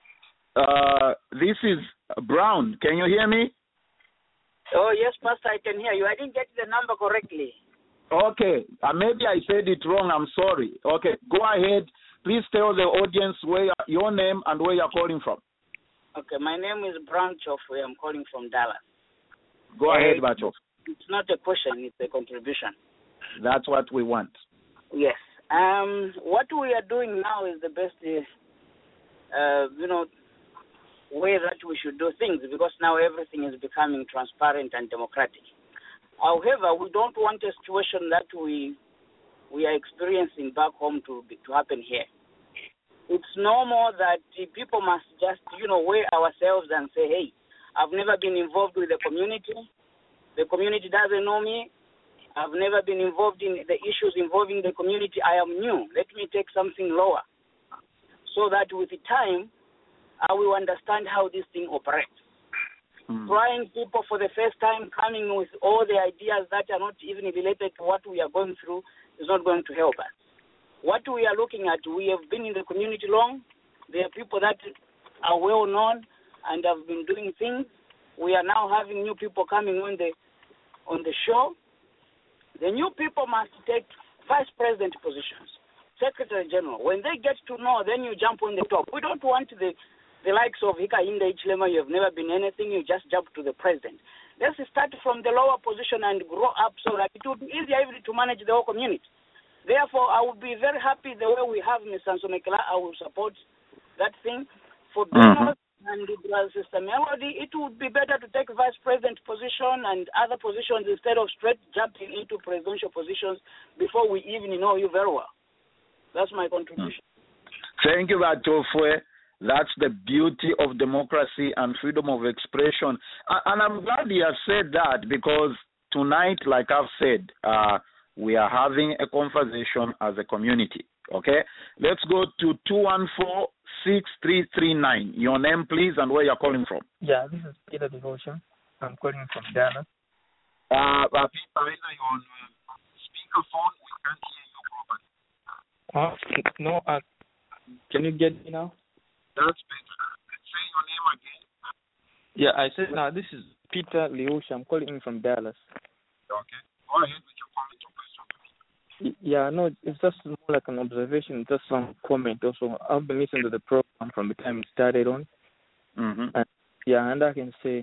Uh, this is Brown. Can you hear me? Oh, yes, Pastor, I can hear you. I didn't get the number correctly. Okay. Uh, maybe I said it wrong. I'm sorry. Okay. Go ahead. Please tell the audience where your name and where you're calling from. Okay. My name is Brown Chofwe. I'm calling from Dallas. Go uh, ahead, Bachof. It's not a question. It's a contribution. That's what we want. Yes. Um, what we are doing now is the best, uh, you know, way that we should do things, because now everything is becoming transparent and democratic. However, we don't want a situation that we we are experiencing back home to be, to happen here. It's normal that people must just, you know, weigh ourselves and say, hey, I've never been involved with the community. The community doesn't know me. I've never been involved in the issues involving the community. I am new. Let me take something lower, so that with the time, I will understand how this thing operates. Mm. Trying people for the first time, coming with all the ideas that are not even related to what we are going through, is not going to help us. What we are looking at, we have been in the community long. There are people that are well known and have been doing things. We are now having new people coming on the on the show. The new people must take vice president positions, secretary general. When they get to know, then you jump on the top. We don't want the the likes of Hakainde Hichilema. You have never been anything. You just jump to the president. Let's start from the lower position and grow up so that it will be easier even to manage the whole community. Therefore, I would be very happy the way we have Mister Nsomekela. I will support that thing. For Benos mm-hmm. and Sister Melody, it would be better to take vice president position and other positions instead of straight jumping into presidential positions before we even know you very well. That's my contribution. Thank you, Batofwe. That's the beauty of democracy and freedom of expression. And I'm glad you have said that, because tonight, like I've said, uh, we are having a conversation as a community. Okay? Let's go to two one four, six three three nine. Your name, please, and where you're calling from. Yeah, this is Peter Devotion. I'm calling from Ghana. Uh, uh Peter, you're on uh, speakerphone. We can't hear you properly. Uh, no, uh, can you get me now? That's better. Let's say your name again. Yeah, I said now, this is Peter Leosha. I'm calling in from Dallas. Okay. Go ahead with your comment or question. Yeah, no, it's just more like an observation, just some comment also. I've been listening to the program from the time it started on. Mm-hmm. And, yeah, and I can say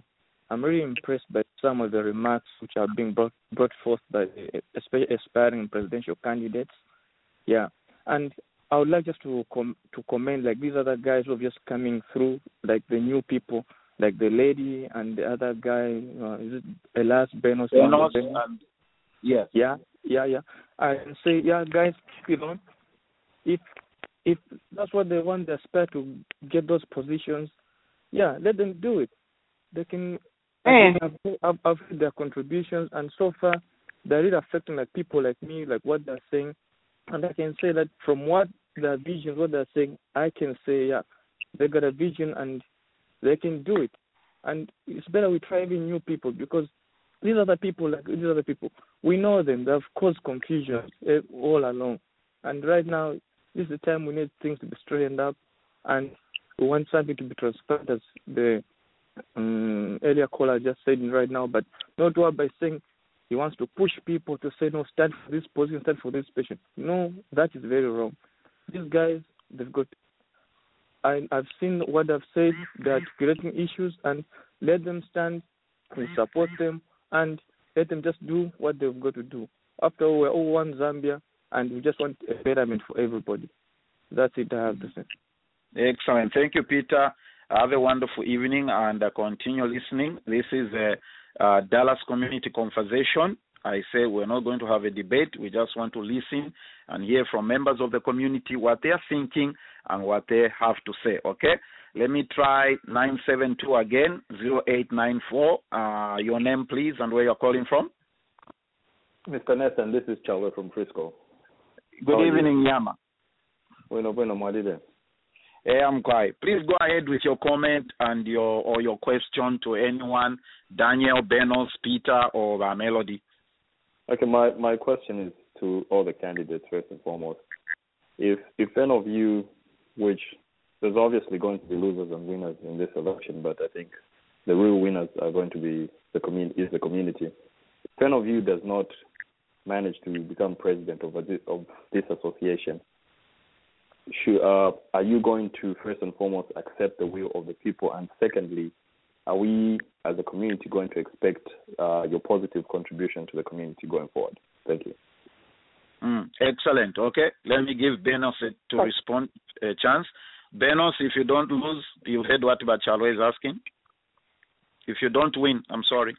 I'm really impressed by some of the remarks which are being brought brought forth by especially aspiring presidential candidates. Yeah, and I would like just to com- to comment like these other guys who are just coming through, like the new people, like the lady and the other guy. Uh, is it Elias Benos? Benos, and yes. Yeah, yeah, yeah. I say, yeah, guys, keep it on. If if that's what they want, they aspire to get those positions. Yeah, let them do it. They can. Hey. I've, I've, I've heard their contributions, and so far they're really affecting like people like me, like what they're saying. And I can say that from what their vision, what they're saying, I can say, yeah, they got a vision and they can do it. And it's better we try even new people, because these other people, like these other people, we know them. They have caused confusion all along. And right now, this is the time we need things to be straightened up, and we want something to be transparent, as the um, earlier caller just said right now, but not what by saying he wants to push people to say, no, stand for this position, stand for this patient. No, that is very wrong. These guys, they've got, I, I've seen what they've said, they're creating issues, and let them stand, we support them, and let them just do what they've got to do. After all, we're all one Zambia, and we just want a betterment for everybody. That's it I have to say. Excellent. Thank you, Peter. Have a wonderful evening, and uh, continue listening. This is a uh, Dallas Community Conversation. I say we're not going to have a debate. We just want to listen and hear from members of the community what they are thinking and what they have to say, okay? Let me try nine seven two again, zero eight nine four. Uh, your name, please, and where you're calling from. Mister Nathan, this is Charlie from Frisco. Good How evening, Yama. Bueno, bueno, Madide. Hey, I'm quiet. Please go ahead with your comment and your or your question to anyone, Daniel, Benos, Peter, or uh, Melody. Okay, my, my question is to all the candidates first and foremost. If if any of you, which there's obviously going to be losers and winners in this election, but I think the real winners are going to be the community. Is the community. If any of you does not manage to become president of, a, of this association, should, uh, are you going to first and foremost accept the will of the people? And secondly, are we as a community going to expect uh, your positive contribution to the community going forward? Thank you. Mm, excellent. Okay, let me give Benos to respond a chance. Benos, if you don't lose, you heard what Bachalo is asking. If you don't win, I'm sorry.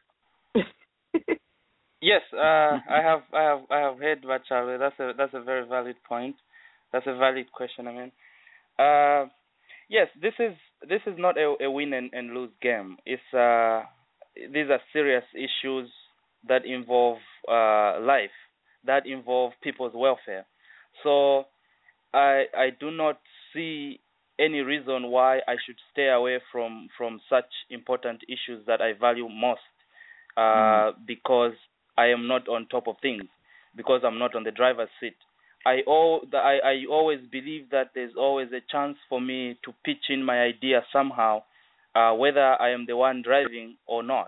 Yes, uh, I have, I have, I have heard Bachalo. That's a, that's a very valid point. That's a valid question. I mean, uh, yes, this is, this is not a, a win and, and lose game. It's, uh, these are serious issues that involve uh, life, that involve people's welfare. So, I, I do not see any reason why I should stay away from, from such important issues that I value most, uh, mm. because I am not on top of things, because I'm not on the driver's seat. I, all, I, I always believe that there's always a chance for me to pitch in my idea somehow, uh, whether I am the one driving or not.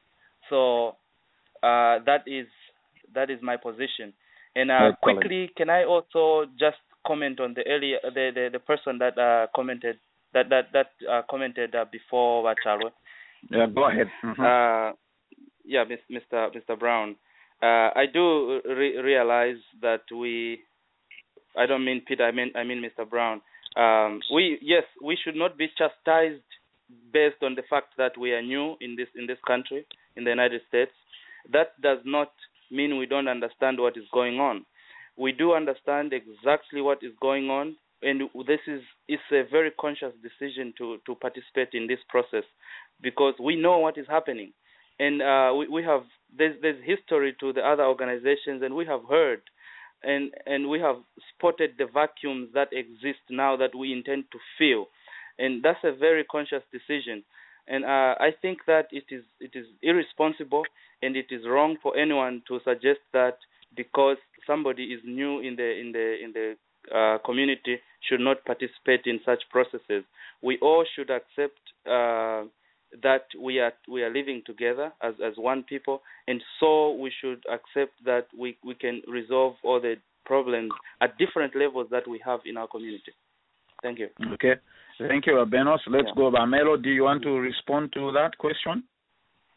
So uh, that is that is my position. And uh, quickly, can I also just comment on the earlier the, the, the person that uh, commented that that that uh, commented uh, before Bachalo? Yeah, go ahead. Mm-hmm. Uh, yeah, Mister Mister Brown. Uh, I do re- realize that we. I don't mean Peter. I mean I mean Mister Brown. Um, we yes, we should not be chastised based on the fact that we are new in this in this country, in the United States. That does not mean we don't understand what is going on. We do understand exactly what is going on, and this is it's a very conscious decision to to participate in this process, because we know what is happening, and uh, we, we have there's there's history to the other organizations, and we have heard. And and we have spotted the vacuums that exist now that we intend to fill, and that's a very conscious decision. And uh, I think that it is it is irresponsible and it is wrong for anyone to suggest that because somebody is new in the in the in the uh, community should not participate in such processes. We all should accept uh, that we are we are living together as, as one people, and so we should accept that we, we can resolve all the problems at different levels that we have in our community. Thank you. Okay. Thank you, Benos. Let's yeah. go over. Melo, do you want to respond to that question?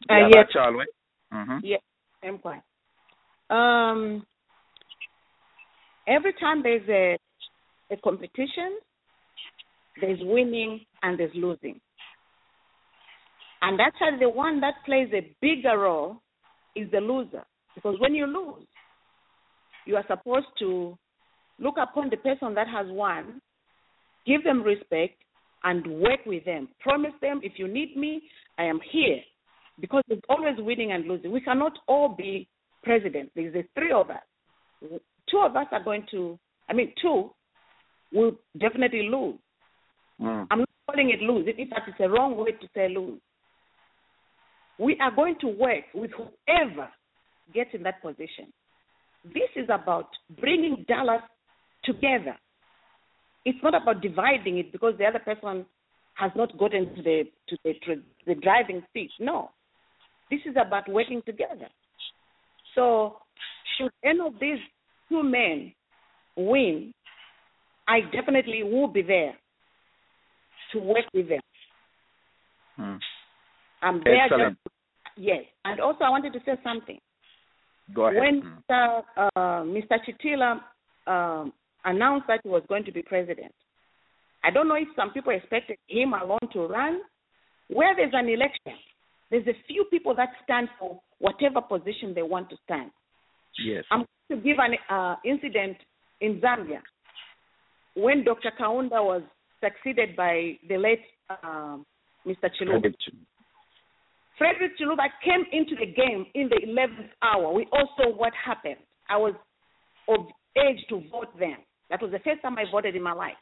Uh, yeah, yes. Chalwe. Mm-hmm. Yes, I'm quite. Um, every time there's a a competition, there's winning and there's losing. And actually the one that plays a bigger role is the loser. Because when you lose, you are supposed to look upon the person that has won, give them respect, and work with them. Promise them, if you need me, I am here. Because there's always winning and losing. We cannot all be president. There's the three of us. Two of us are going to, I mean, two will definitely lose. Mm. I'm not calling it lose. In fact, it's a wrong way to say lose. We are going to work with whoever gets in that position. This is about bringing Dallas together. It's not about dividing it because the other person has not gotten to the to the, to the driving seat. No. This is about working together. So should any of these two men win, I definitely will be there to work with them. Hmm. I'm there. Excellent. Just, yes. And also I wanted to say something. Go ahead. When Hmm. Mister Uh, Mister Chitila um, announced that he was going to be president, I don't know if some people expected him alone to run. Where there's an election, there's a few people that stand for whatever position they want to stand. Yes. I'm going to give an uh, incident in Zambia when Doctor Kaunda was succeeded by the late uh, Mister Chiluba. Frederick Chiluba came into the game in the eleventh hour. We all saw what happened. I was of age to vote then. That was the first time I voted in my life.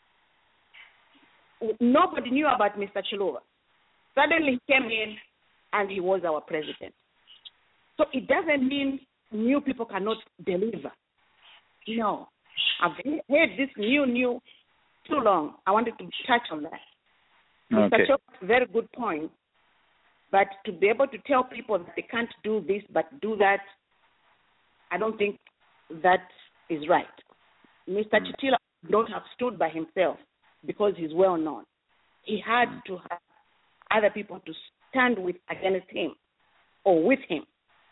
Nobody knew about Mister Chiluba. Suddenly he came in and he was our president. So it doesn't mean new people cannot deliver. No. I've heard this new, new too long. I wanted to touch on that. Okay. Mister Chok, very good point. But to be able to tell people that they can't do this but do that, I don't think that is right. Mister Mm. Chitila don't have stood by himself because he's well known. He had mm. to have other people to stand with against him or with him.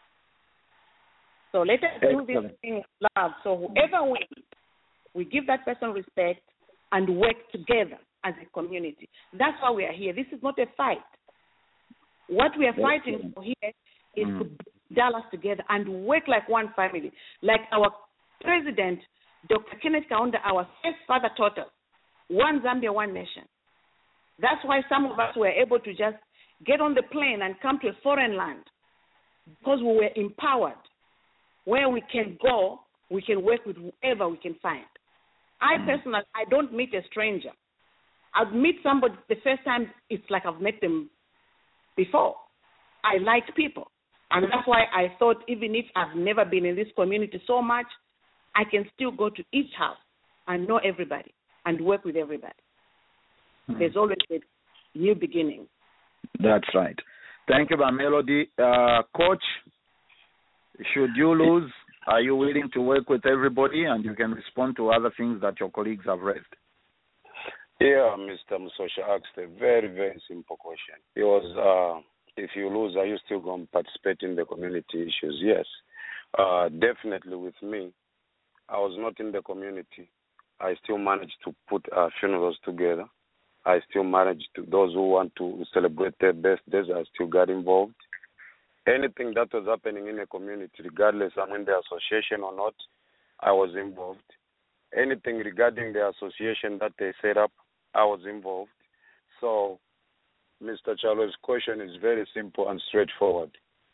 So let us do this thing love. So whoever wins, we give that person respect and work together as a community. That's why we are here. This is not a fight. What we are That's fighting true. for here is mm. to bring Dallas together and work like one family. Like our president, Doctor Kenneth Kaunda, our first father taught us, one Zambia, one nation. That's why some of us were able to just get on the plane and come to a foreign land because we were empowered. Where we can go, we can work with whoever we can find. I mm. personally, I don't meet a stranger. I'll meet somebody the first time, it's like I've met them before. I like people. And that's why I thought even if I've never been in this community so much, I can still go to each house and know everybody and work with everybody. Mm. There's always a new beginning. That's right. Thank you, Melody. Uh, Coach, should you lose, are you willing to work with everybody and you can respond to other things that your colleagues have raised? Yeah, Mister Musosha asked a very, very simple question. It was, uh, if you lose, are you still going to participate in the community issues? Yes. Uh, definitely with me, I was not in the community. I still managed to put uh, funerals together. I still managed to, those who want to celebrate their birthdays, I still got involved. Anything that was happening in the community, regardless I'm in the association or not, I was involved. Anything regarding the association that they set up, I was involved. So, Mister Chalwe's question is very simple and straightforward.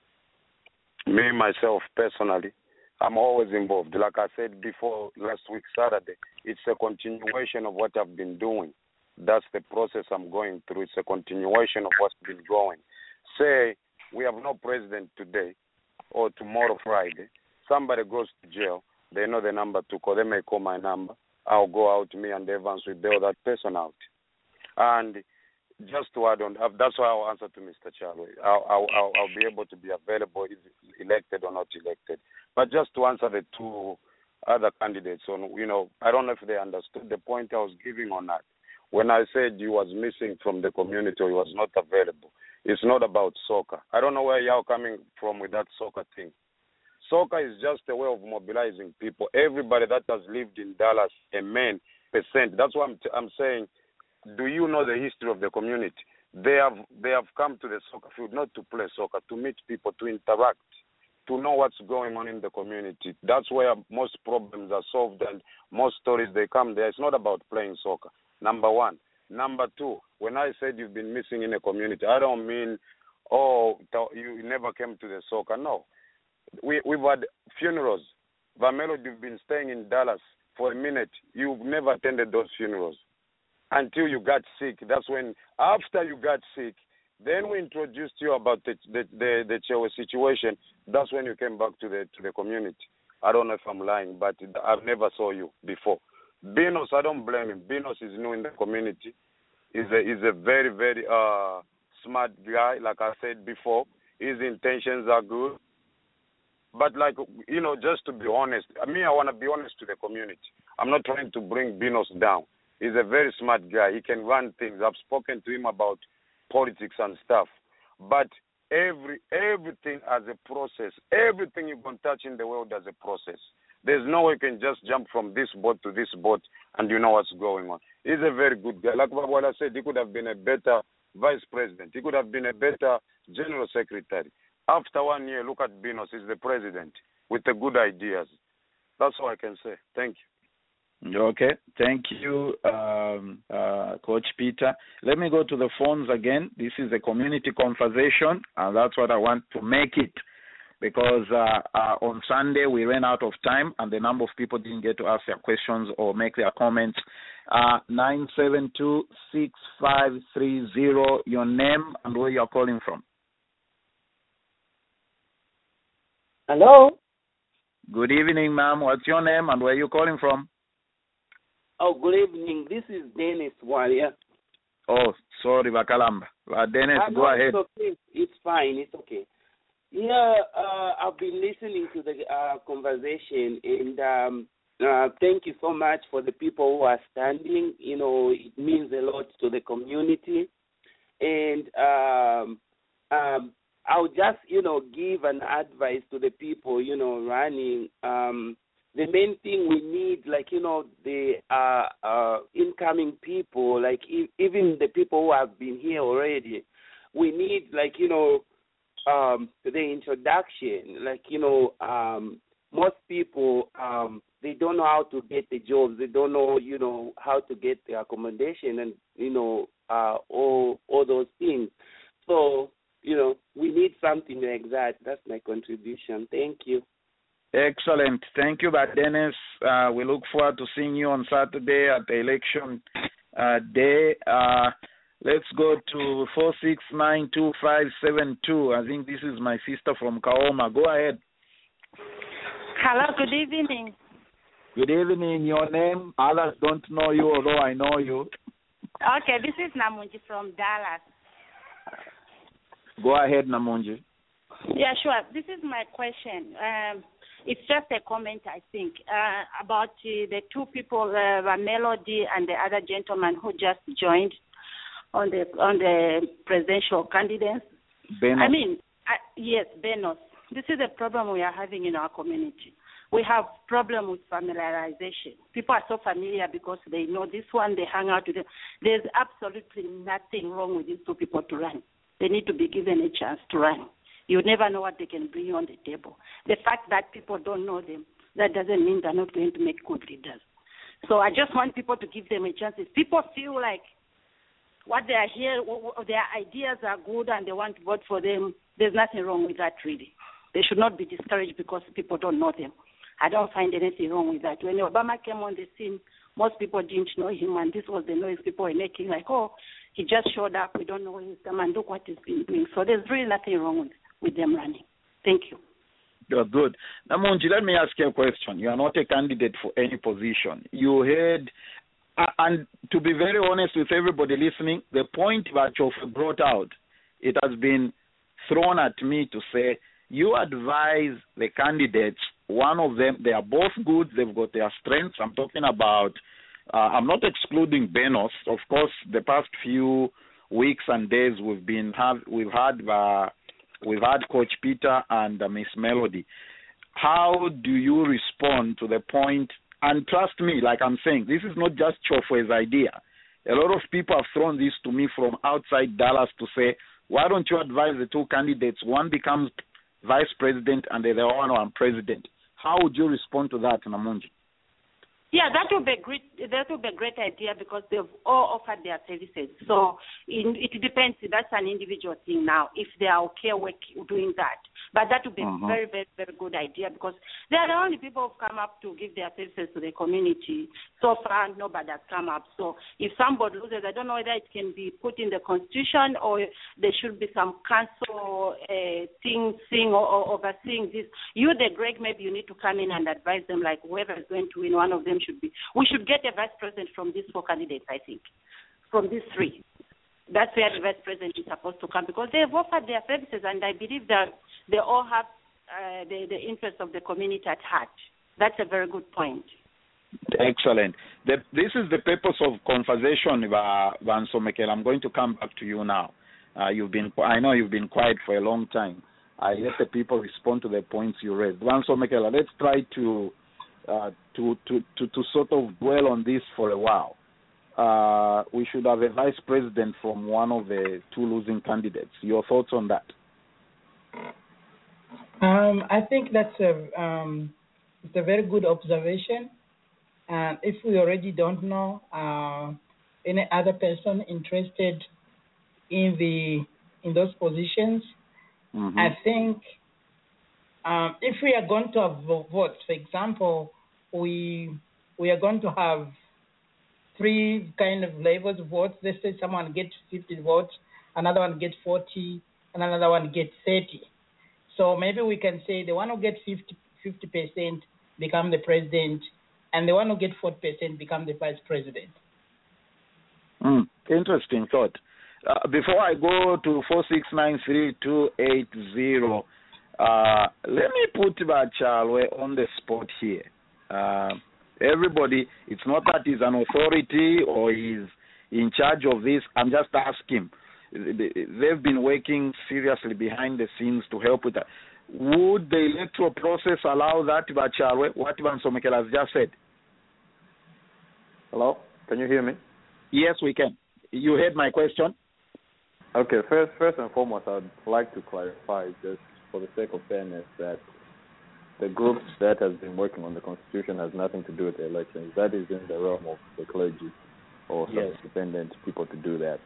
Me, myself, personally, I'm always involved. Like I said before last week, Saturday, it's a continuation of what I've been doing. That's the process I'm going through. It's a continuation of what's been going. Say, we have no president today or tomorrow, Friday. Somebody goes to jail. They know the number to call. They may call my number. I'll go out, me and Evans will bail that person out. And just to add on, that's why I'll answer to Mister Chalwe. I'll, I'll, I'll, I'll be able to be available if elected or not elected. But just to answer the two other candidates, on, you know, I don't know if they understood the point I was giving on that. When I said he was missing from the community or he was not available, It's not about soccer. I don't know where y'all coming from with that soccer thing. Soccer is just a way of mobilizing people. Everybody that has lived in Dallas, a man percent. That's why I'm, t- I'm saying, do you know the history of the community? They have they have come to the soccer field not to play soccer, to meet people, to interact, to know what's going on in the community. That's where most problems are solved and most stories, they come there. It's not about playing soccer, number one. Number two, when I said you've been missing in a community, I don't mean, oh, you never came to the soccer. No. We, we've had funerals. Vamelo, you've been staying in Dallas for a minute. You've never attended those funerals until you got sick. That's when, after you got sick, then we introduced you about the the the, the Chewe situation. That's when you came back to the to the community. I don't know if I'm lying, but I've never saw you before. Binos, I don't blame him. Binos is new in the community. He's a, he's a very, very uh, smart guy, like I said before. His intentions are good. But, like, you know, just to be honest, I mean, I want to be honest to the community. I'm not trying to bring Binos down. He's a very smart guy. He can run things. I've spoken to him about politics and stuff. But every everything has a process. Everything you can touch in the world has a process. There's no way you can just jump from this boat to this boat and you know what's going on. He's a very good guy. Like what I said, he could have been a better vice president. He could have been a better general secretary. After one year, look at Binos. He's the president with the good ideas. That's all I can say. Thank you. Okay. Thank you, um, uh, Coach Peter. Let me go to the phones again. This is a community conversation, and that's what I want to make it. Because uh, uh, on Sunday we ran out of time and the number of people didn't get to ask their questions or make their comments. Uh, nine seven two, six five three zero, your name and where you're calling from. Hello? Good evening, ma'am. What's your name and where you calling from? Oh, good evening. This is Dennis Walia. Oh, sorry, Bakalamba. Uh, Dennis, uh, go no, ahead. It's okay. It's fine. It's okay. Yeah, uh, I've been listening to the uh, conversation, and um, uh, thank you so much for the people who are standing. You know, it means a lot to the community. And um, um, I'll just, you know, give an advice to the people, you know, running. Um, the main thing we need, like, you know, the uh, uh, incoming people, like e- even the people who have been here already, we need, like, you know, Um, the introduction, like, you know, um, most people, um, they don't know how to get the jobs. They don't know, you know, how to get the accommodation and, you know, uh, all, all those things. So, you know, we need something like that. That's my contribution. Thank you. Excellent. Thank you, but Dennis. Uh, we look forward to seeing you on Saturday at the election uh, day. Uh, Let's go to four six nine two five seven two. I think this is my sister from Kaoma. Go ahead. Hello, good evening. Good evening. Your name? Others don't know you, although I know you. Okay, this is Namunji from Dallas. Go ahead, Namunji. Yeah, sure. This is my question. Um, it's just a comment, I think, uh, about uh, the two people, uh, Melody and the other gentleman who just joined on the on the presidential candidates. Benos. I mean, I, yes, Benos. This is a problem we are having in our community. We have problem with familiarization. People are so familiar because they know this one, they hang out with them. There's absolutely nothing wrong with these two people to run. They need to be given a chance to run. You never know what they can bring on the table. The fact that people don't know them, that doesn't mean they're not going to make good leaders. So I just want people to give them a chance. If people feel like what they are here, their ideas are good and they want to vote for them, there's nothing wrong with that, really. They should not be discouraged because people don't know them. I don't find anything wrong with that. When Obama came on the scene, most people didn't know him, and this was the noise people were making, like, oh, he just showed up, we don't know where he's come, and look what he's been doing. So there's really nothing wrong with, with them running. Thank you. You're good. Now, Munji, let me ask you a question. You are not a candidate for any position. You heard... And to be very honest with everybody listening, the point that you brought out, it has been thrown at me to say, you advise the candidates, one of them, they are both good, they've got their strengths. I'm talking about, uh, I'm not excluding Benos. Of course, the past few weeks and days we've been have we've had uh, we've had Coach Peter and uh, Miss Melody. How do you respond to the point? And trust me, like I'm saying, this is not just Chofwe's idea. A lot of people have thrown this to me from outside Dallas to say, why don't you advise the two candidates? One becomes vice president and the other one president. How would you respond to that, Namunji? Yeah, that would be a great. That would be a great idea because they've all offered their services. So in, it depends. That's an individual thing now. If they are okay with doing that, but that would be Mm-hmm. a very, very, very good idea because they are the only people who've come up to give their services to the community. So far, nobody has come up. So if somebody loses, I don't know whether it can be put in the constitution or there should be some council uh, thing, thing or, or overseeing this. You, the Greg, maybe you need to come in and advise them, like whoever is going to win, one of them should be. We should get a vice president from these four candidates, I think, from these three. That's where the vice president is supposed to come because they've offered their services, and I believe that they all have uh, the, the interest of the community at heart. That's a very good point. Excellent. The, this is the purpose of conversation, uh, Van Somekel. I'm going to come back to you now. Uh, you've been, I know you've been quiet for a long time. I let the people respond to the points you raised. Van Somekel, let's try to. Uh, to, to, to, to sort of dwell on this for a while. Uh, we should have a vice president from one of the two losing candidates. Your thoughts on that? Um, I think that's a, um, it's a very good observation. And if we already don't know uh, any other person interested in the in those positions, mm-hmm. I think um, if we are going to have votes, for example, we we are going to have three kind of levels of votes. Let's say someone gets fifty votes, another one gets forty, and another one gets thirty. So maybe we can say the one who gets fifty percent become the president, and the one who gets forty percent become the vice president. Mm, interesting thought. Uh, before I go to four six nine three two eight zero, uh, let me put Bachalwe on the spot here. Uh, everybody, it's not that he's an authority or he's in charge of this. I'm just asking. They've been working seriously behind the scenes to help with that. Would the electoral process allow that, Bachalwe, what Van Somekel has just said? Hello? Can you hear me? Yes, we can. You heard my question? Okay, first, first and foremost, I'd like to clarify, just for the sake of fairness, that the group that has been working on the Constitution has nothing to do with the elections. That is in the realm of the clergy or some yes. independent people to do that.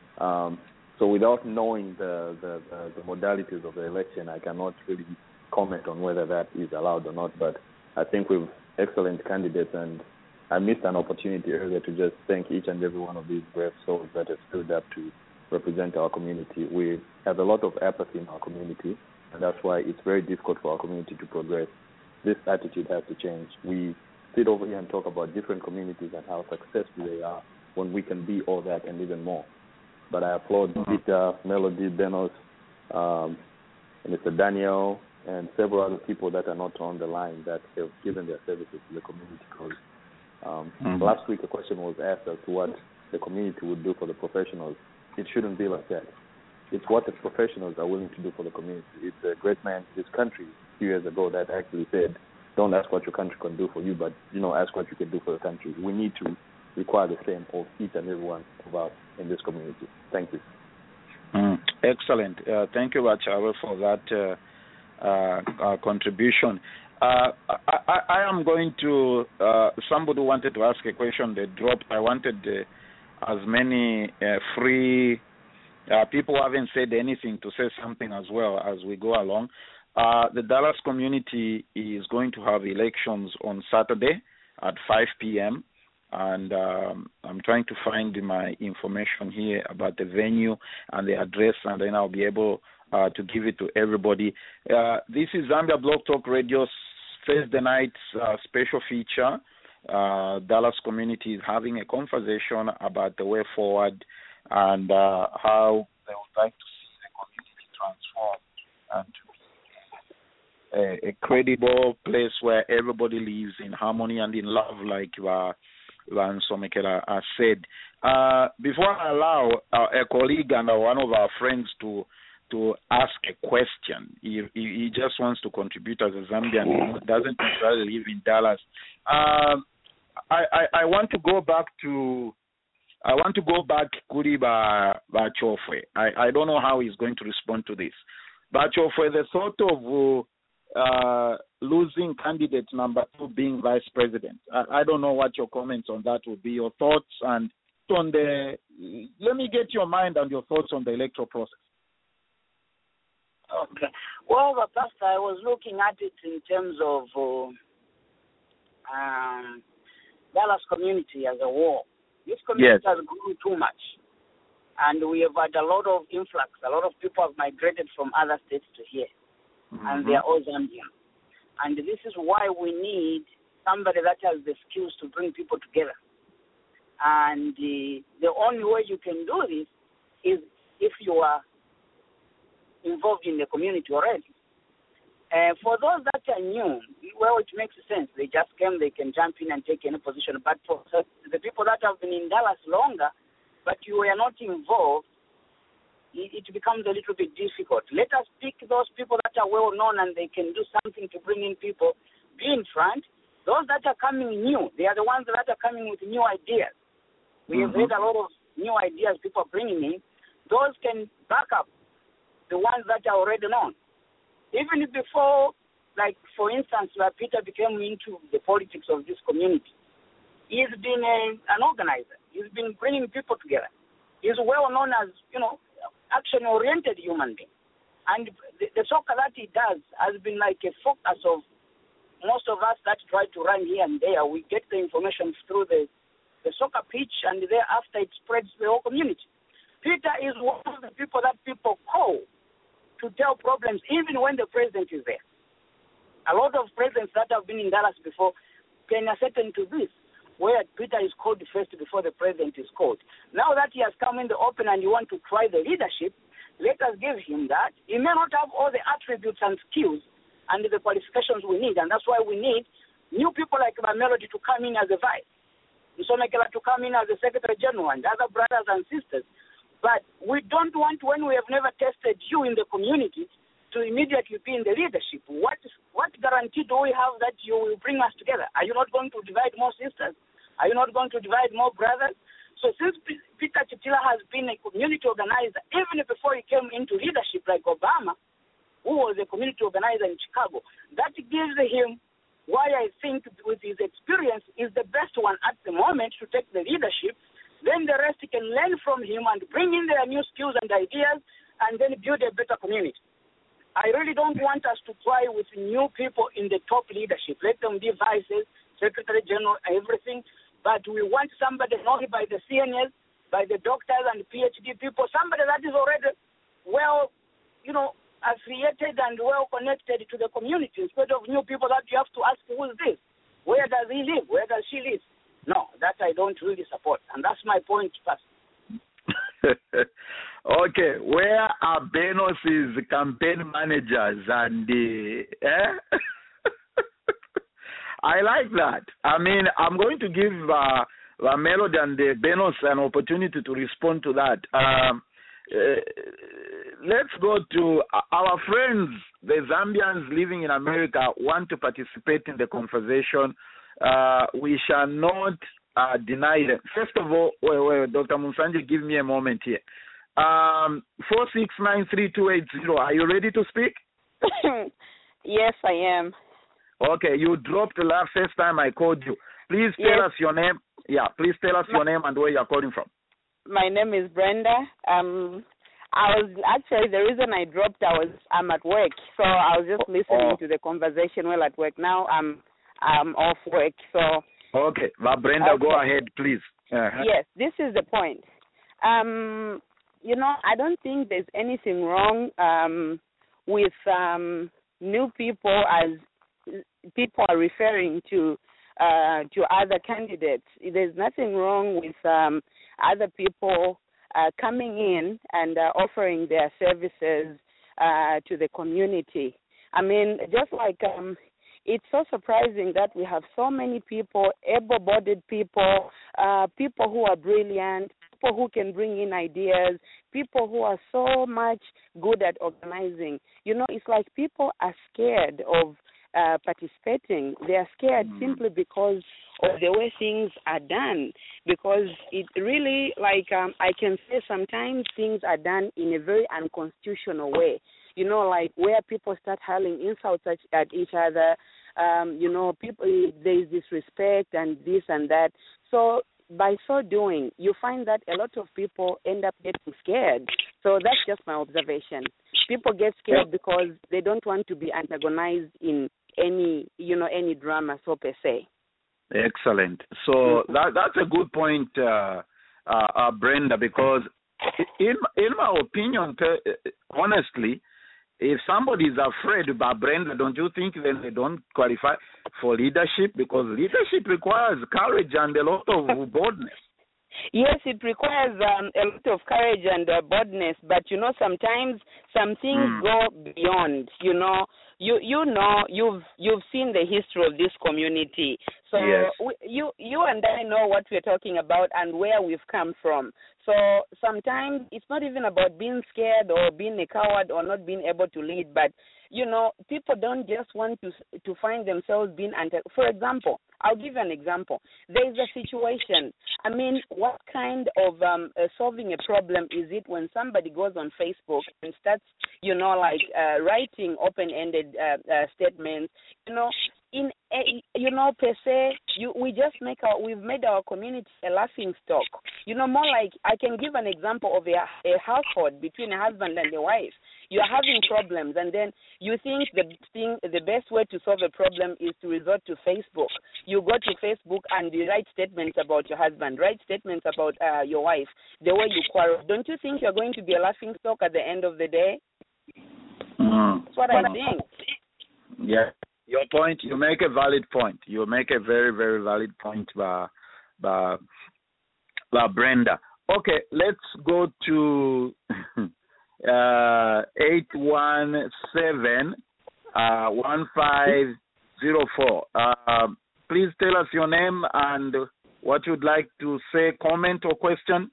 Um, so without knowing the, the, the, the modalities of the election, I cannot really comment on whether that is allowed or not. But I think we've excellent candidates, and I missed an opportunity earlier to just thank each and every one of these brave souls that have stood up to represent our community. We have a lot of apathy in our community, and that's why it's very difficult for our community to progress. This attitude has to change. We sit over here and talk about different communities and how successful they are when we can be all that and even more. But I applaud Peter, Melody, Benos, um, Mister Daniel, and several other people that are not on the line that have given their services to the community. Because um, mm-hmm. last week a question was asked as to what the community would do for the professionals. It shouldn't be like that. It's what the professionals are willing to do for the community. It's a great man in this country a few years ago that actually said, don't ask what your country can do for you, but, you know, ask what you can do for the country. We need to require the same of each and every one of us in this community. Thank you. Mm, excellent. Uh, thank you, Bachalwe, for that uh, uh, uh, contribution. Uh, I, I, I am going to, uh, somebody wanted to ask a question, they dropped. I wanted uh, as many uh, free uh, people who haven't said anything to say something as well as we go along. Uh, the Dallas community is going to have elections on Saturday at five p.m. And um, I'm trying to find my information here about the venue and the address, and then I'll be able uh, to give it to everybody. Uh, this is Zambia Blog Talk Radio's Thursday night uh, special feature. Uh, Dallas community is having a conversation about the way forward and uh, how they would like to see the community transform and to be a, a credible place where everybody lives in harmony and in love, like uh, Van Somekela has said. Uh, before I allow uh, a colleague and uh, one of our friends to to ask a question, he, he, he just wants to contribute as a Zambian who doesn't necessarily live in Dallas. Um, I, I, I want to go back to I want to go back Kuri ba, ba Chofwe. I, I don't know how he's going to respond to this. But Chofwe, the thought of uh, losing candidate number two being vice president, I, I don't know what your comments on that would be, your thoughts, and on the, let me get your mind and your thoughts on the electoral process. Okay. Well, Pastor, I was looking at it in terms of uh, um, Dallas community as a whole. This community yes. has grown too much, and we have had a lot of influx. A lot of people have migrated from other states to here, mm-hmm. and they are all Zambian. And this is why we need somebody that has the skills to bring people together. And uh, the only way you can do this is if you are involved in the community already. Uh, for those that are new, well, it makes sense. They just came, they can jump in and take any position. But for the people that have been in Dallas longer, but you are not involved, it, it becomes a little bit difficult. Let us pick those people that are well known and they can do something to bring in people, be in front. Those that are coming new, they are the ones that are coming with new ideas. We mm-hmm. have heard a lot of new ideas people are bringing in. Those can back up the ones that are already known. Even before, like, for instance, where Peter became into the politics of this community, he's been a, an organizer. He's been bringing people together. He's well known as, you know, action-oriented human being. And the, the soccer that he does has been like a focus of most of us that try to run here and there. We get the information through the, the soccer pitch, and thereafter it spreads to the whole community. Peter is one of the people that people call to tell problems even when the president is there. A lot of presidents that have been in Dallas before can ascertain to this, where Peter is called first before the president is called. Now that he has come in the open and you want to try the leadership, let us give him that. He may not have all the attributes and skills and the qualifications we need, and that's why we need new people like Melody to come in as a vice, Nsomekela to come in as a secretary general, and other brothers and sisters. But we don't want, when we have never tested you in the community, to immediately be in the leadership. What what guarantee do we have that you will bring us together? Are you not going to divide more sisters? Are you not going to divide more brothers? So since P- Peter Chitila has been a community organizer, even before he came into leadership like Obama, who was a community organizer in Chicago, that gives him why I think with his experience is the best one at the moment to take the leadership. Then the rest can learn from him and bring in their new skills and ideas and then build a better community. I really don't want us to try with new people in the top leadership. Let them be vices, secretary general, everything. But we want somebody known by the C N S, by the doctors and P H D people, somebody that is already well, you know, affiliated and well connected to the community, instead of new people that you have to ask, who is this? Where does he live? Where does she live? No, that I don't really support. And that's my point first. Okay, where are Benos's campaign managers and the... Eh? I like that. I mean, I'm going to give uh, uh, Melody and the Benos an opportunity to respond to that. Um, uh, let's go to our friends, the Zambians living in America, want to participate in the conversation. Uh, we shall not uh, deny them. First of all, wait, wait, Doctor Musanje, give me a moment here. Um, four six nine three two eight zero. Are you ready to speak? Yes, I am. Okay, you dropped the last first time I called you. Please tell yes. us your name. Yeah, please tell us My, your name and where you're calling from. My name is Brenda. Um, I was actually the reason I dropped. I was I'm at work, so I was just listening oh. to the conversation while at work. Now I'm I'm off work, so. Okay, well, Brenda, okay. go ahead, please. Uh-huh. Yes, this is the point. Um, you know, I don't think there's anything wrong um, with um, new people as people are referring to uh, to other candidates. There's nothing wrong with um, other people uh, coming in and uh, offering their services uh, to the community. I mean, just like um, it's so surprising that we have so many people, able-bodied people, uh, people who are brilliant, people who can bring in ideas, people who are so much good at organizing. You know, it's like people are scared of uh, participating. They are scared mm. simply because of the way things are done. Because it really, like, um, I can say sometimes things are done in a very unconstitutional way. You know, like where people start hurling insults at, at each other. Um, you know, people, there is disrespect and this and that. So by so doing, you find that a lot of people end up getting scared. So that's just my observation. People get scared because they don't want to be antagonized in any, you know, any drama, so per se. Excellent. So that that's a good point, uh, uh, uh, Brenda, because in in my opinion, honestly, if somebody is afraid about Brenda, don't you think then they don't qualify for leadership? Because leadership requires courage and a lot of boldness. Yes, it requires um, a lot of courage and uh, boldness, but you know sometimes some things mm. go beyond. You know, you you know you've you've seen the history of this community, so yes. we, you you and I know what we're talking about and where we've come from. So sometimes it's not even about being scared or being a coward or not being able to lead, but you know, people don't just want to to find themselves being anti. For example, I'll give you an example. There is a situation. I mean, what kind of um, uh, solving a problem is it when somebody goes on Facebook and starts, you know, like uh, writing open-ended uh, uh, statements, you know, in a, you know, per se, you, we just make our, we've made our community a laughing stock. You know, more like, I can give an example of a, a household between a husband and a wife. You're having problems, and then you think the thing, the best way to solve a problem is to resort to Facebook. You go to Facebook and you write statements about your husband, write statements about uh, your wife, the way you quarrel. Don't you think you're going to be a laughing stock at the end of the day? Mm. That's what I think. Yeah. Your point, you make a valid point. You make a very, very valid point, by, by, by Brenda. Okay, let's go to uh, eight one seven, one five zero four. Uh, please tell us your name and what you'd like to say, comment or question.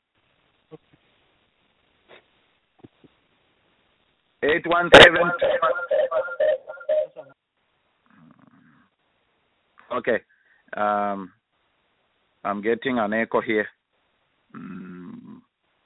eight one seven. Okay. Um, I'm getting an echo here. Mm.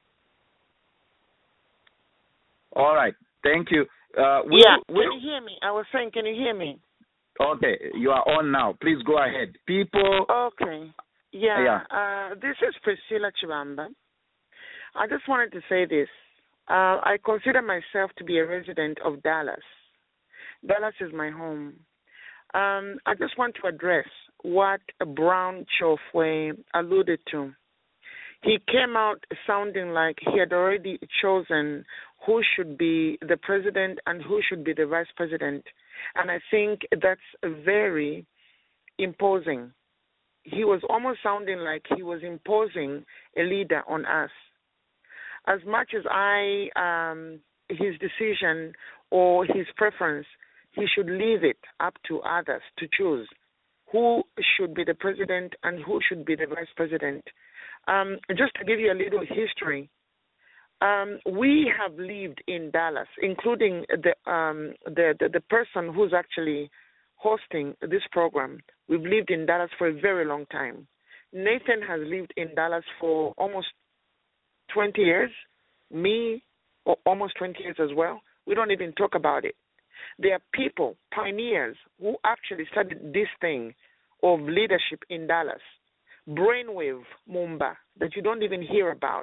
All right. Thank you. Uh, will, yeah. Will, can you hear me? I was saying, can you hear me? Okay. You are on now. Please go ahead. People. Okay. Yeah. yeah. Uh, this is Priscilla Chibamba. I just wanted to say this. Uh, I consider myself to be a resident of Dallas. Dallas is my home. Um, I just want to address what Brown Chofwe alluded to. He came out sounding like he had already chosen who should be the president and who should be the vice president. And I think that's very imposing. He was almost sounding like he was imposing a leader on us. As much as I, um, his decision or his preference, he should leave it up to others to choose who should be the president and who should be the vice president. Um, just to give you a little history, um, we have lived in Dallas, including the, um, the, the the person who's actually hosting this program. We've lived in Dallas for a very long time. Nathan has lived in Dallas for almost twenty years. Me, almost twenty years as well. We don't even talk about it. There are people, pioneers, who actually started this thing of leadership in Dallas. Brainwave Mumba, that you don't even hear about.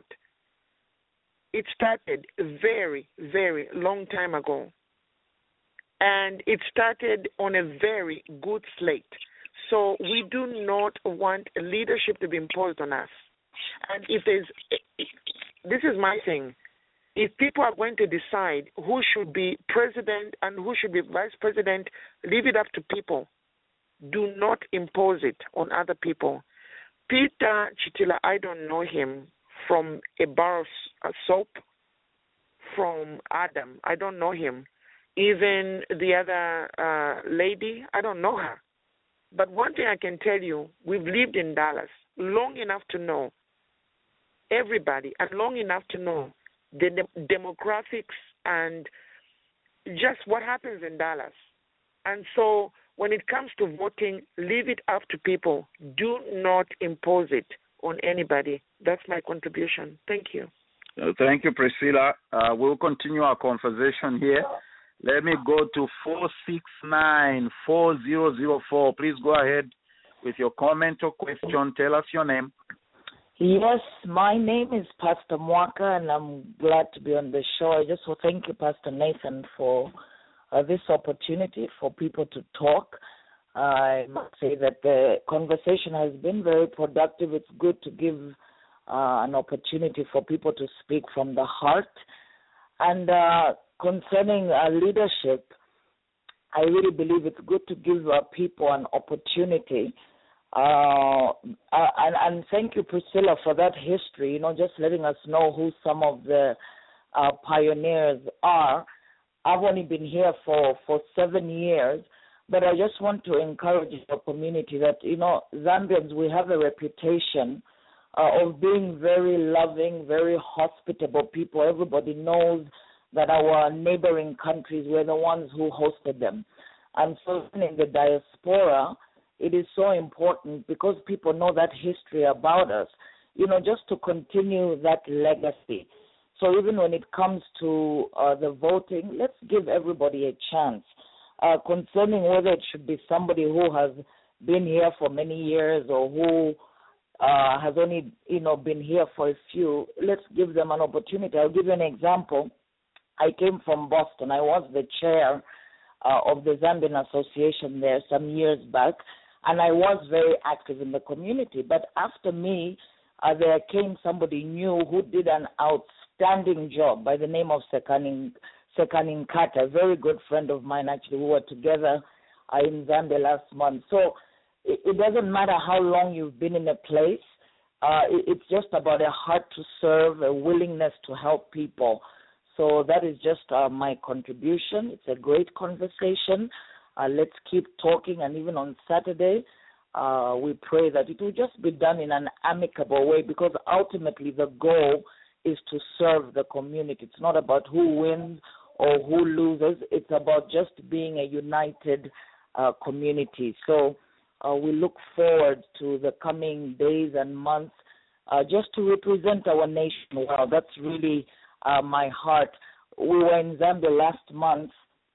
It started very, very long time ago. And it started on a very good slate. So we do not want leadership to be imposed on us. And if there's, this is my thing. If people are going to decide who should be president and who should be vice president, leave it up to people. Do not impose it on other people. Peter Chitila, I don't know him from a bar of soap, from Adam. I don't know him. Even the other uh, lady, I don't know her. But one thing I can tell you, we've lived in Dallas long enough to know everybody and long enough to know the de- demographics and just what happens in Dallas. And so when it comes to voting, leave it up to people. Do not impose it on anybody. That's my contribution. Thank you. Uh, thank you, Priscilla. Uh, we'll continue our conversation here. Let me go to four six nine, four zero zero four. Please go ahead with your comment or question. Tell us your name. Yes, my name is Pastor Mwaka, and I'm glad to be on the show. I just want to thank you, Pastor Nathan, for uh, this opportunity for people to talk. Uh, I must say that the conversation has been very productive. It's good to give uh, an opportunity for people to speak from the heart. And uh, concerning uh, leadership, I really believe it's good to give uh, people an opportunity. Uh, uh, and, and thank you, Priscilla, for that history, you know, just letting us know who some of the uh, pioneers are. I've only been here for, for seven years, but I just want to encourage the community that, you know, Zambians, we have a reputation uh, of being very loving, very hospitable people. Everybody knows that our neighboring countries were the ones who hosted them. And so in the diaspora, it is so important because people know that history about us, you know, just to continue that legacy. So even when it comes to uh, the voting, let's give everybody a chance. Uh, concerning whether it should be somebody who has been here for many years or who uh, has only, you know, been here for a few, let's give them an opportunity. I'll give you an example. I came from Boston. I was the chair uh, of the Zambian Association there some years back, and I was very active in the community. But after me, uh, there came somebody new who did an outstanding job by the name of Sekani Sekani Nkata, a very good friend of mine, actually. We were together uh, in Zambia last month. So it, it doesn't matter how long you've been in a place. Uh, it, it's just about a heart to serve, a willingness to help people. So that is just uh, my contribution. It's a great conversation. Uh, let's keep talking. And even on Saturday, uh, we pray that it will just be done in an amicable way, because ultimately the goal is to serve the community. It's not about who wins or who loses. It's about just being a united uh, community. So uh, we look forward to the coming days and months uh, just to represent our nation well. That's really uh, my heart. We were in Zambia last month,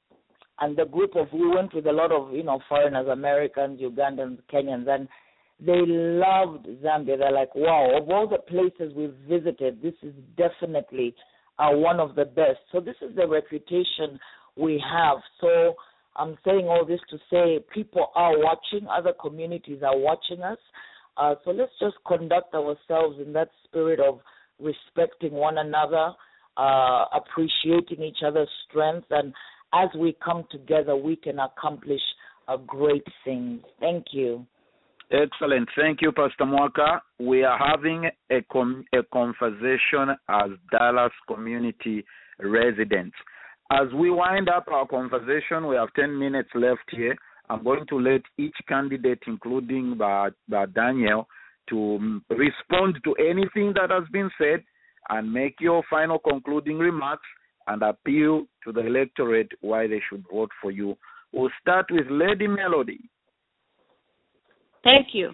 and the group of, we went with a lot of, you know, foreigners, Americans, Ugandans, Kenyans, and they loved Zambia. They're like, wow, of all the places we've visited, this is definitely uh, one of the best. So this is the reputation we have. So I'm saying all this to say people are watching, other communities are watching us. Uh, so let's just conduct ourselves in that spirit of respecting one another, uh, appreciating each other's strengths, and as we come together, we can accomplish uh, great things. Thank you. Excellent. Thank you, Pastor Mwaka. We are having a, com- a conversation as Dallas community residents. As we wind up our conversation, we have ten minutes left here. I'm going to let each candidate, including uh, uh, Daniel, to respond to anything that has been said and make your final concluding remarks and appeal to the electorate why they should vote for you. We'll start with Lady Melody. Thank you.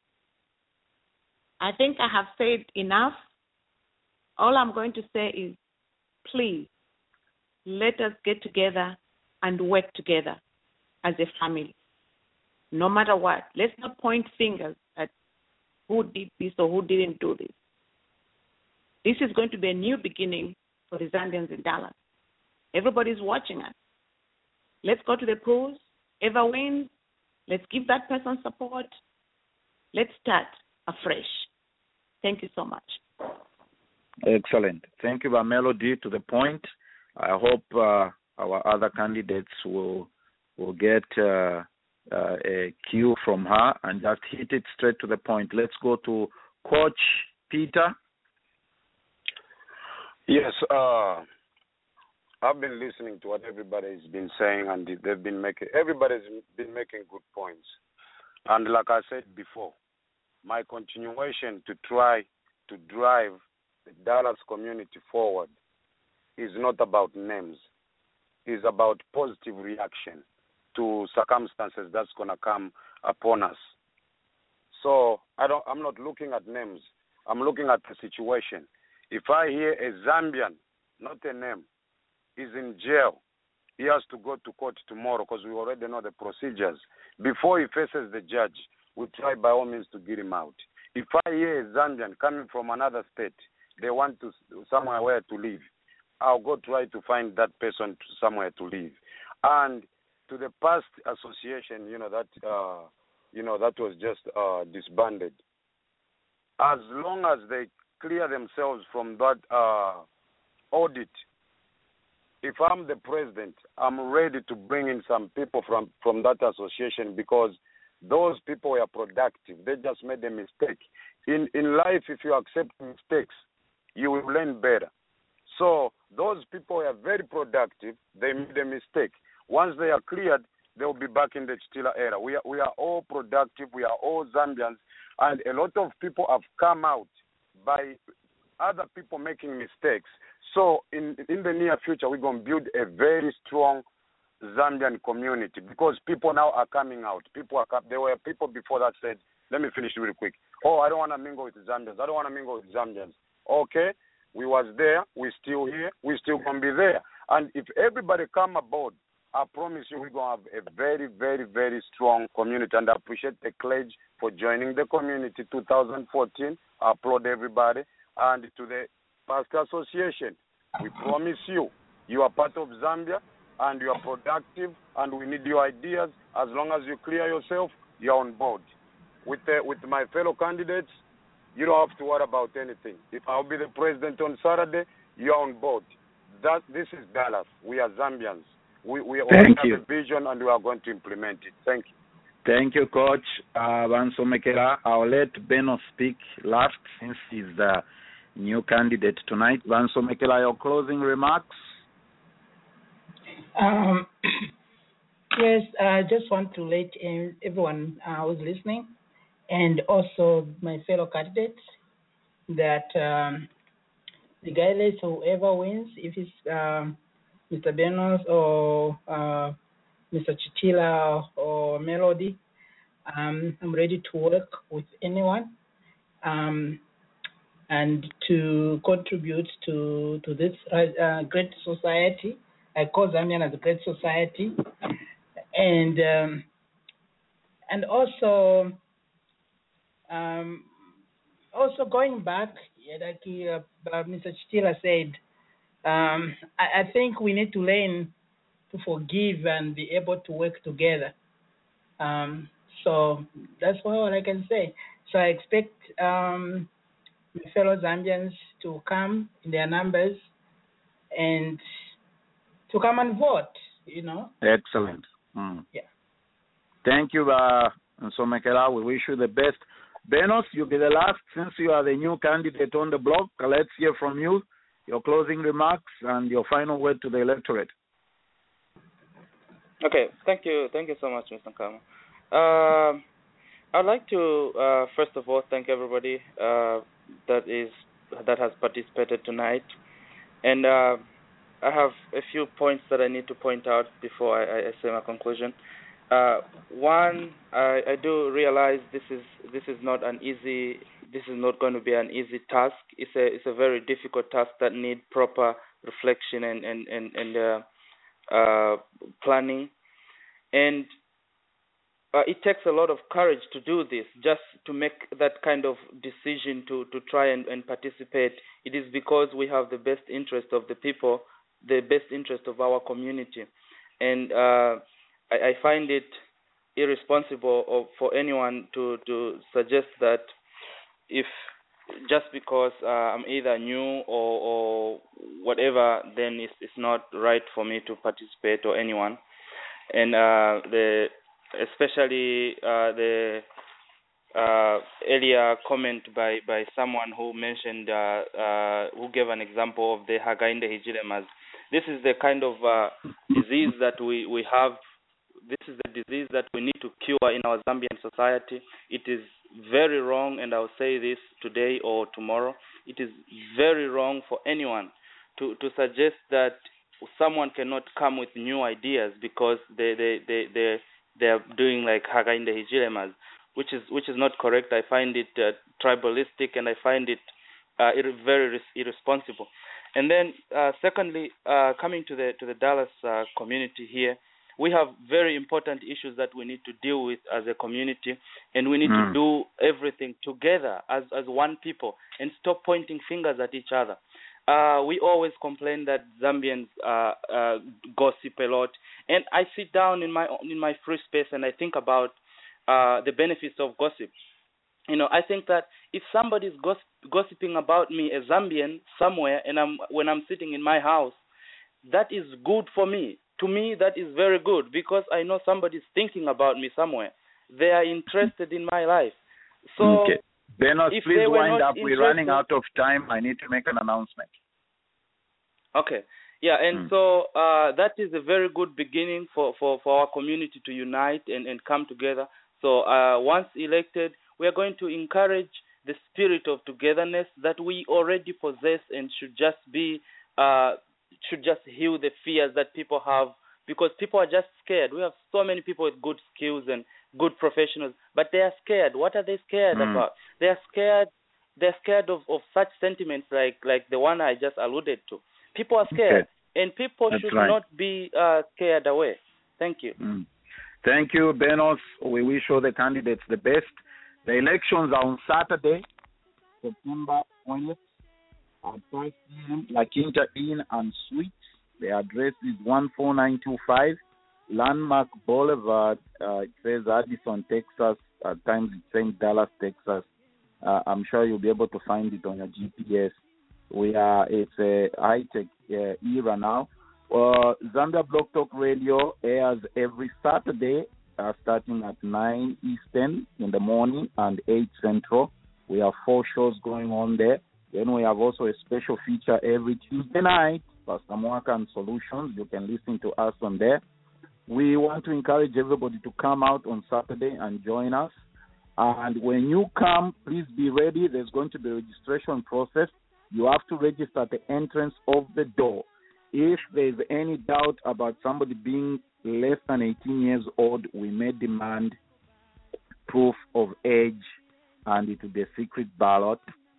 I think I have said enough. All I'm going to say is, please, let us get together and work together as a family. No matter what, let's not point fingers at who did this or who didn't do this. This is going to be a new beginning for the Zambians in Dallas. Everybody's watching us. Let's go to the polls. Whoever wins, let's give that person support. Let's start afresh. Thank you so much. Excellent. Thank you, Melody. To the point. I hope uh, our other candidates will will get uh, uh, a cue from her and just hit it straight to the point. Let's go to Coach Peter. Yes, uh, I've been listening to what everybody's been saying, and they've been making. Everybody's been making good points, and like I said before, my continuation to try to drive the Dallas community forward is not about names. It's about positive reaction to circumstances that's going to come upon us. So I don't, I'm not looking at names. I'm looking at the situation. If I hear a Zambian, not a name, is in jail, he has to go to court tomorrow because we already know the procedures. Before he faces the judge, we try by all means to get him out. If I hear a Zambian coming from another state, they want to somewhere where to live, I'll go try to find that person to somewhere to live. And to the past association, you know, that uh, you know, that was just uh, disbanded. As long as they clear themselves from that uh, audit, if I'm the president, I'm ready to bring in some people from, from that association because those people were productive. They just made a mistake. In in life, if you accept mistakes, you will learn better. So those people are very productive. They made a mistake. Once they are cleared, they will be back in the Chitila era. We are, we are all productive. We are all Zambians. And a lot of people have come out by other people making mistakes. So in, in the near future, we're going to build a very strong Zambian community because people now are coming out. People are There were people before that said, let me finish really quick. Oh, I don't want to mingle with Zambians. I don't want to mingle with Zambians. Okay. We was there, we still here, we still gonna be there. And if everybody come aboard, I promise you we're gonna have a very, very, very strong community. And I appreciate the Cledge for joining the community two thousand fourteen. I applaud everybody. And to the Pastor Association, we promise you, you are part of Zambia and you are productive and we need your ideas. As long as you clear yourself, you're on board. With the, with my fellow candidates, you don't have to worry about anything. If I'll be the president on Saturday, you're on board. That this is Dallas. We are Zambians. We we Thank have you. a vision and we are going to implement it. Thank you. Thank you, Coach uh, Vansomekela. I'll let Beno speak last since he's the new candidate tonight. Vansomekela, your closing remarks? Um, yes, I just want to let everyone uh, who's listening and also my fellow candidates that um, regardless of whoever wins, if it's um, Mister Benos or uh, Mister Chitila or Melody, um, I'm ready to work with anyone um, and to contribute to to this uh, great society. I call Zambian as a great society, and um, and also. Um, also going back, like uh, Mister Chitila said, um, I, I think we need to learn to forgive and be able to work together. Um, so that's all I can say. So I expect um, my fellow Zambians to come in their numbers and to come and vote, you know. Excellent. Mm. Yeah. Thank you, uh, Nsomekela. We wish you the best. Benos, you'll be the last since you are the new candidate on the block. Let's hear from you, your closing remarks and your final word to the electorate. Okay, thank you. Thank you so much, Mister Nkama. Uh, I'd like to, uh, first of all, thank everybody uh, that is that has participated tonight. And uh, I have a few points that I need to point out before I, I say my conclusion. Uh, one, I, I do realize this is this is not an easy. This is not going to be an easy task. It's a it's a very difficult task that needs proper reflection and and and, and uh, uh, planning, and uh, it takes a lot of courage to do this. Just to make that kind of decision to to try and, and participate. It is because we have the best interest of the people, the best interest of our community, and. Uh, I find it irresponsible of, for anyone to, to suggest that if just because uh, I'm either new or, or whatever, then it's, it's not right for me to participate or anyone. And uh, the especially uh, the uh, earlier comment by, by someone who mentioned, uh, uh, who gave an example of the Hagainde Hijilemas. This is the kind of uh, disease that we, we have. This is the disease that we need to cure in our Zambian society. It is very wrong, and I'll say this today or tomorrow. It is very wrong for anyone to, to suggest that someone cannot come with new ideas because they they they they they are doing like Hakainde Hijilemas, which is which is not correct. I find it uh, tribalistic, and I find it uh, ir- very res- irresponsible. And then, uh, secondly, uh, coming to the to the Dallas uh, community here, we have very important issues that we need to deal with as a community, and we need mm. to do everything together as as one people and stop pointing fingers at each other. Uh, we always complain that Zambians uh, uh, gossip a lot, and I sit down in my in my free space and I think about uh, the benefits of gossip. You know, I think that if somebody is gossip, gossiping about me, a Zambian, somewhere, and I'm when I'm sitting in my house, that is good for me. To me, that is very good because I know somebody is thinking about me somewhere. They are interested in my life. So, okay. Benos, if please wind up. We're running interested- out of time. I need to make an announcement. Okay. Yeah, and Mm. so uh, that is a very good beginning for, for, for our community to unite and, and come together. So uh, once elected, we are going to encourage the spirit of togetherness that we already possess and should just be uh, should just heal the fears that people have, because people are just scared. We have so many people with good skills and good professionals, but they are scared. What are they scared Mm. about? They are scared. They're scared of, of such sentiments like like the one I just alluded to. People are scared, Okay. and people That's should right. not be uh, scared away. Thank you. Mm. Thank you, Benos. We wish all the candidates the best. The elections are on Saturday, September twentieth at five p.m. La Quinta Inn and Suites. The address is one four nine two five Landmark Boulevard. Uh, it says Addison, Texas. At times it's saying Dallas, Texas. Uh, I'm sure you'll be able to find it on your G P S. We are, it's a high-tech uh, era now. Uh, Zambia Blog Talk Radio airs every Saturday, uh, starting at nine Eastern in the morning and eight Central. We have four shows going on there. Then we have also a special feature every Tuesday night, Pastor Mwaka and Solutions. You can listen to us on there. We want to encourage everybody to come out on Saturday and join us. And when you come, please be ready. There's going to be a registration process. You have to register at the entrance of the door. If there's any doubt about somebody being less than eighteen years old, we may demand proof of age, and it will be a secret ballot.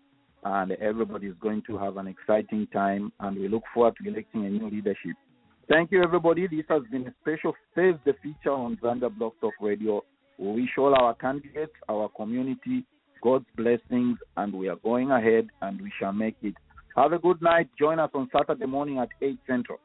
And everybody is going to have an exciting time, and we look forward to electing a new leadership. Thank you, everybody. This has been a special Thursday feature on Zambia Blog Talk Radio. We wish all our candidates, our community, God's blessings, and we are going ahead, and we shall make it. Have a good night. Join us on Saturday morning at eight Central.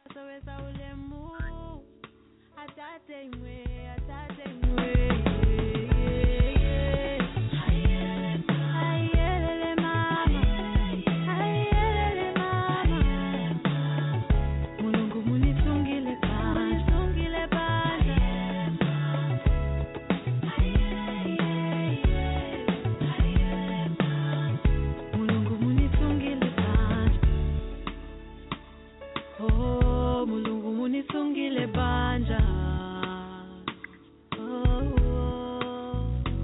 Sungile banja, oh,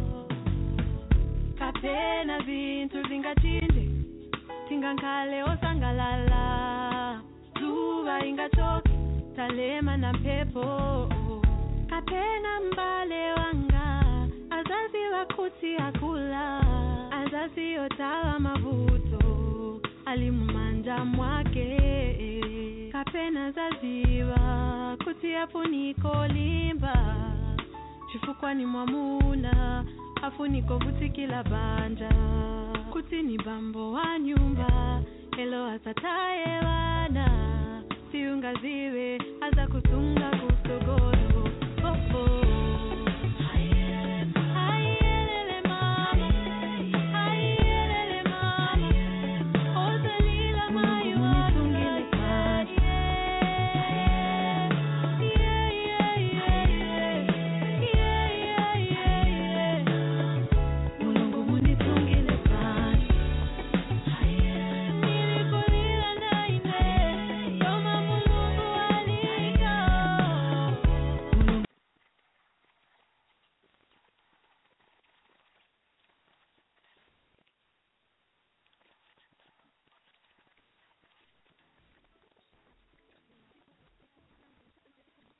kapena vintu vingachinde, tingankale osangalala, luva ingatoki, talema na pepo, kapena mbale wanga, azazi wakuti akula, azazi otawa mavuto, alimumanja mwake. Kapena zaziwa kutia funiko limba chifukwani mwamuna afuniko vutikila banja kutini bambo wa nyumba elo atataye wana siungaziwe aza kutunga kusogo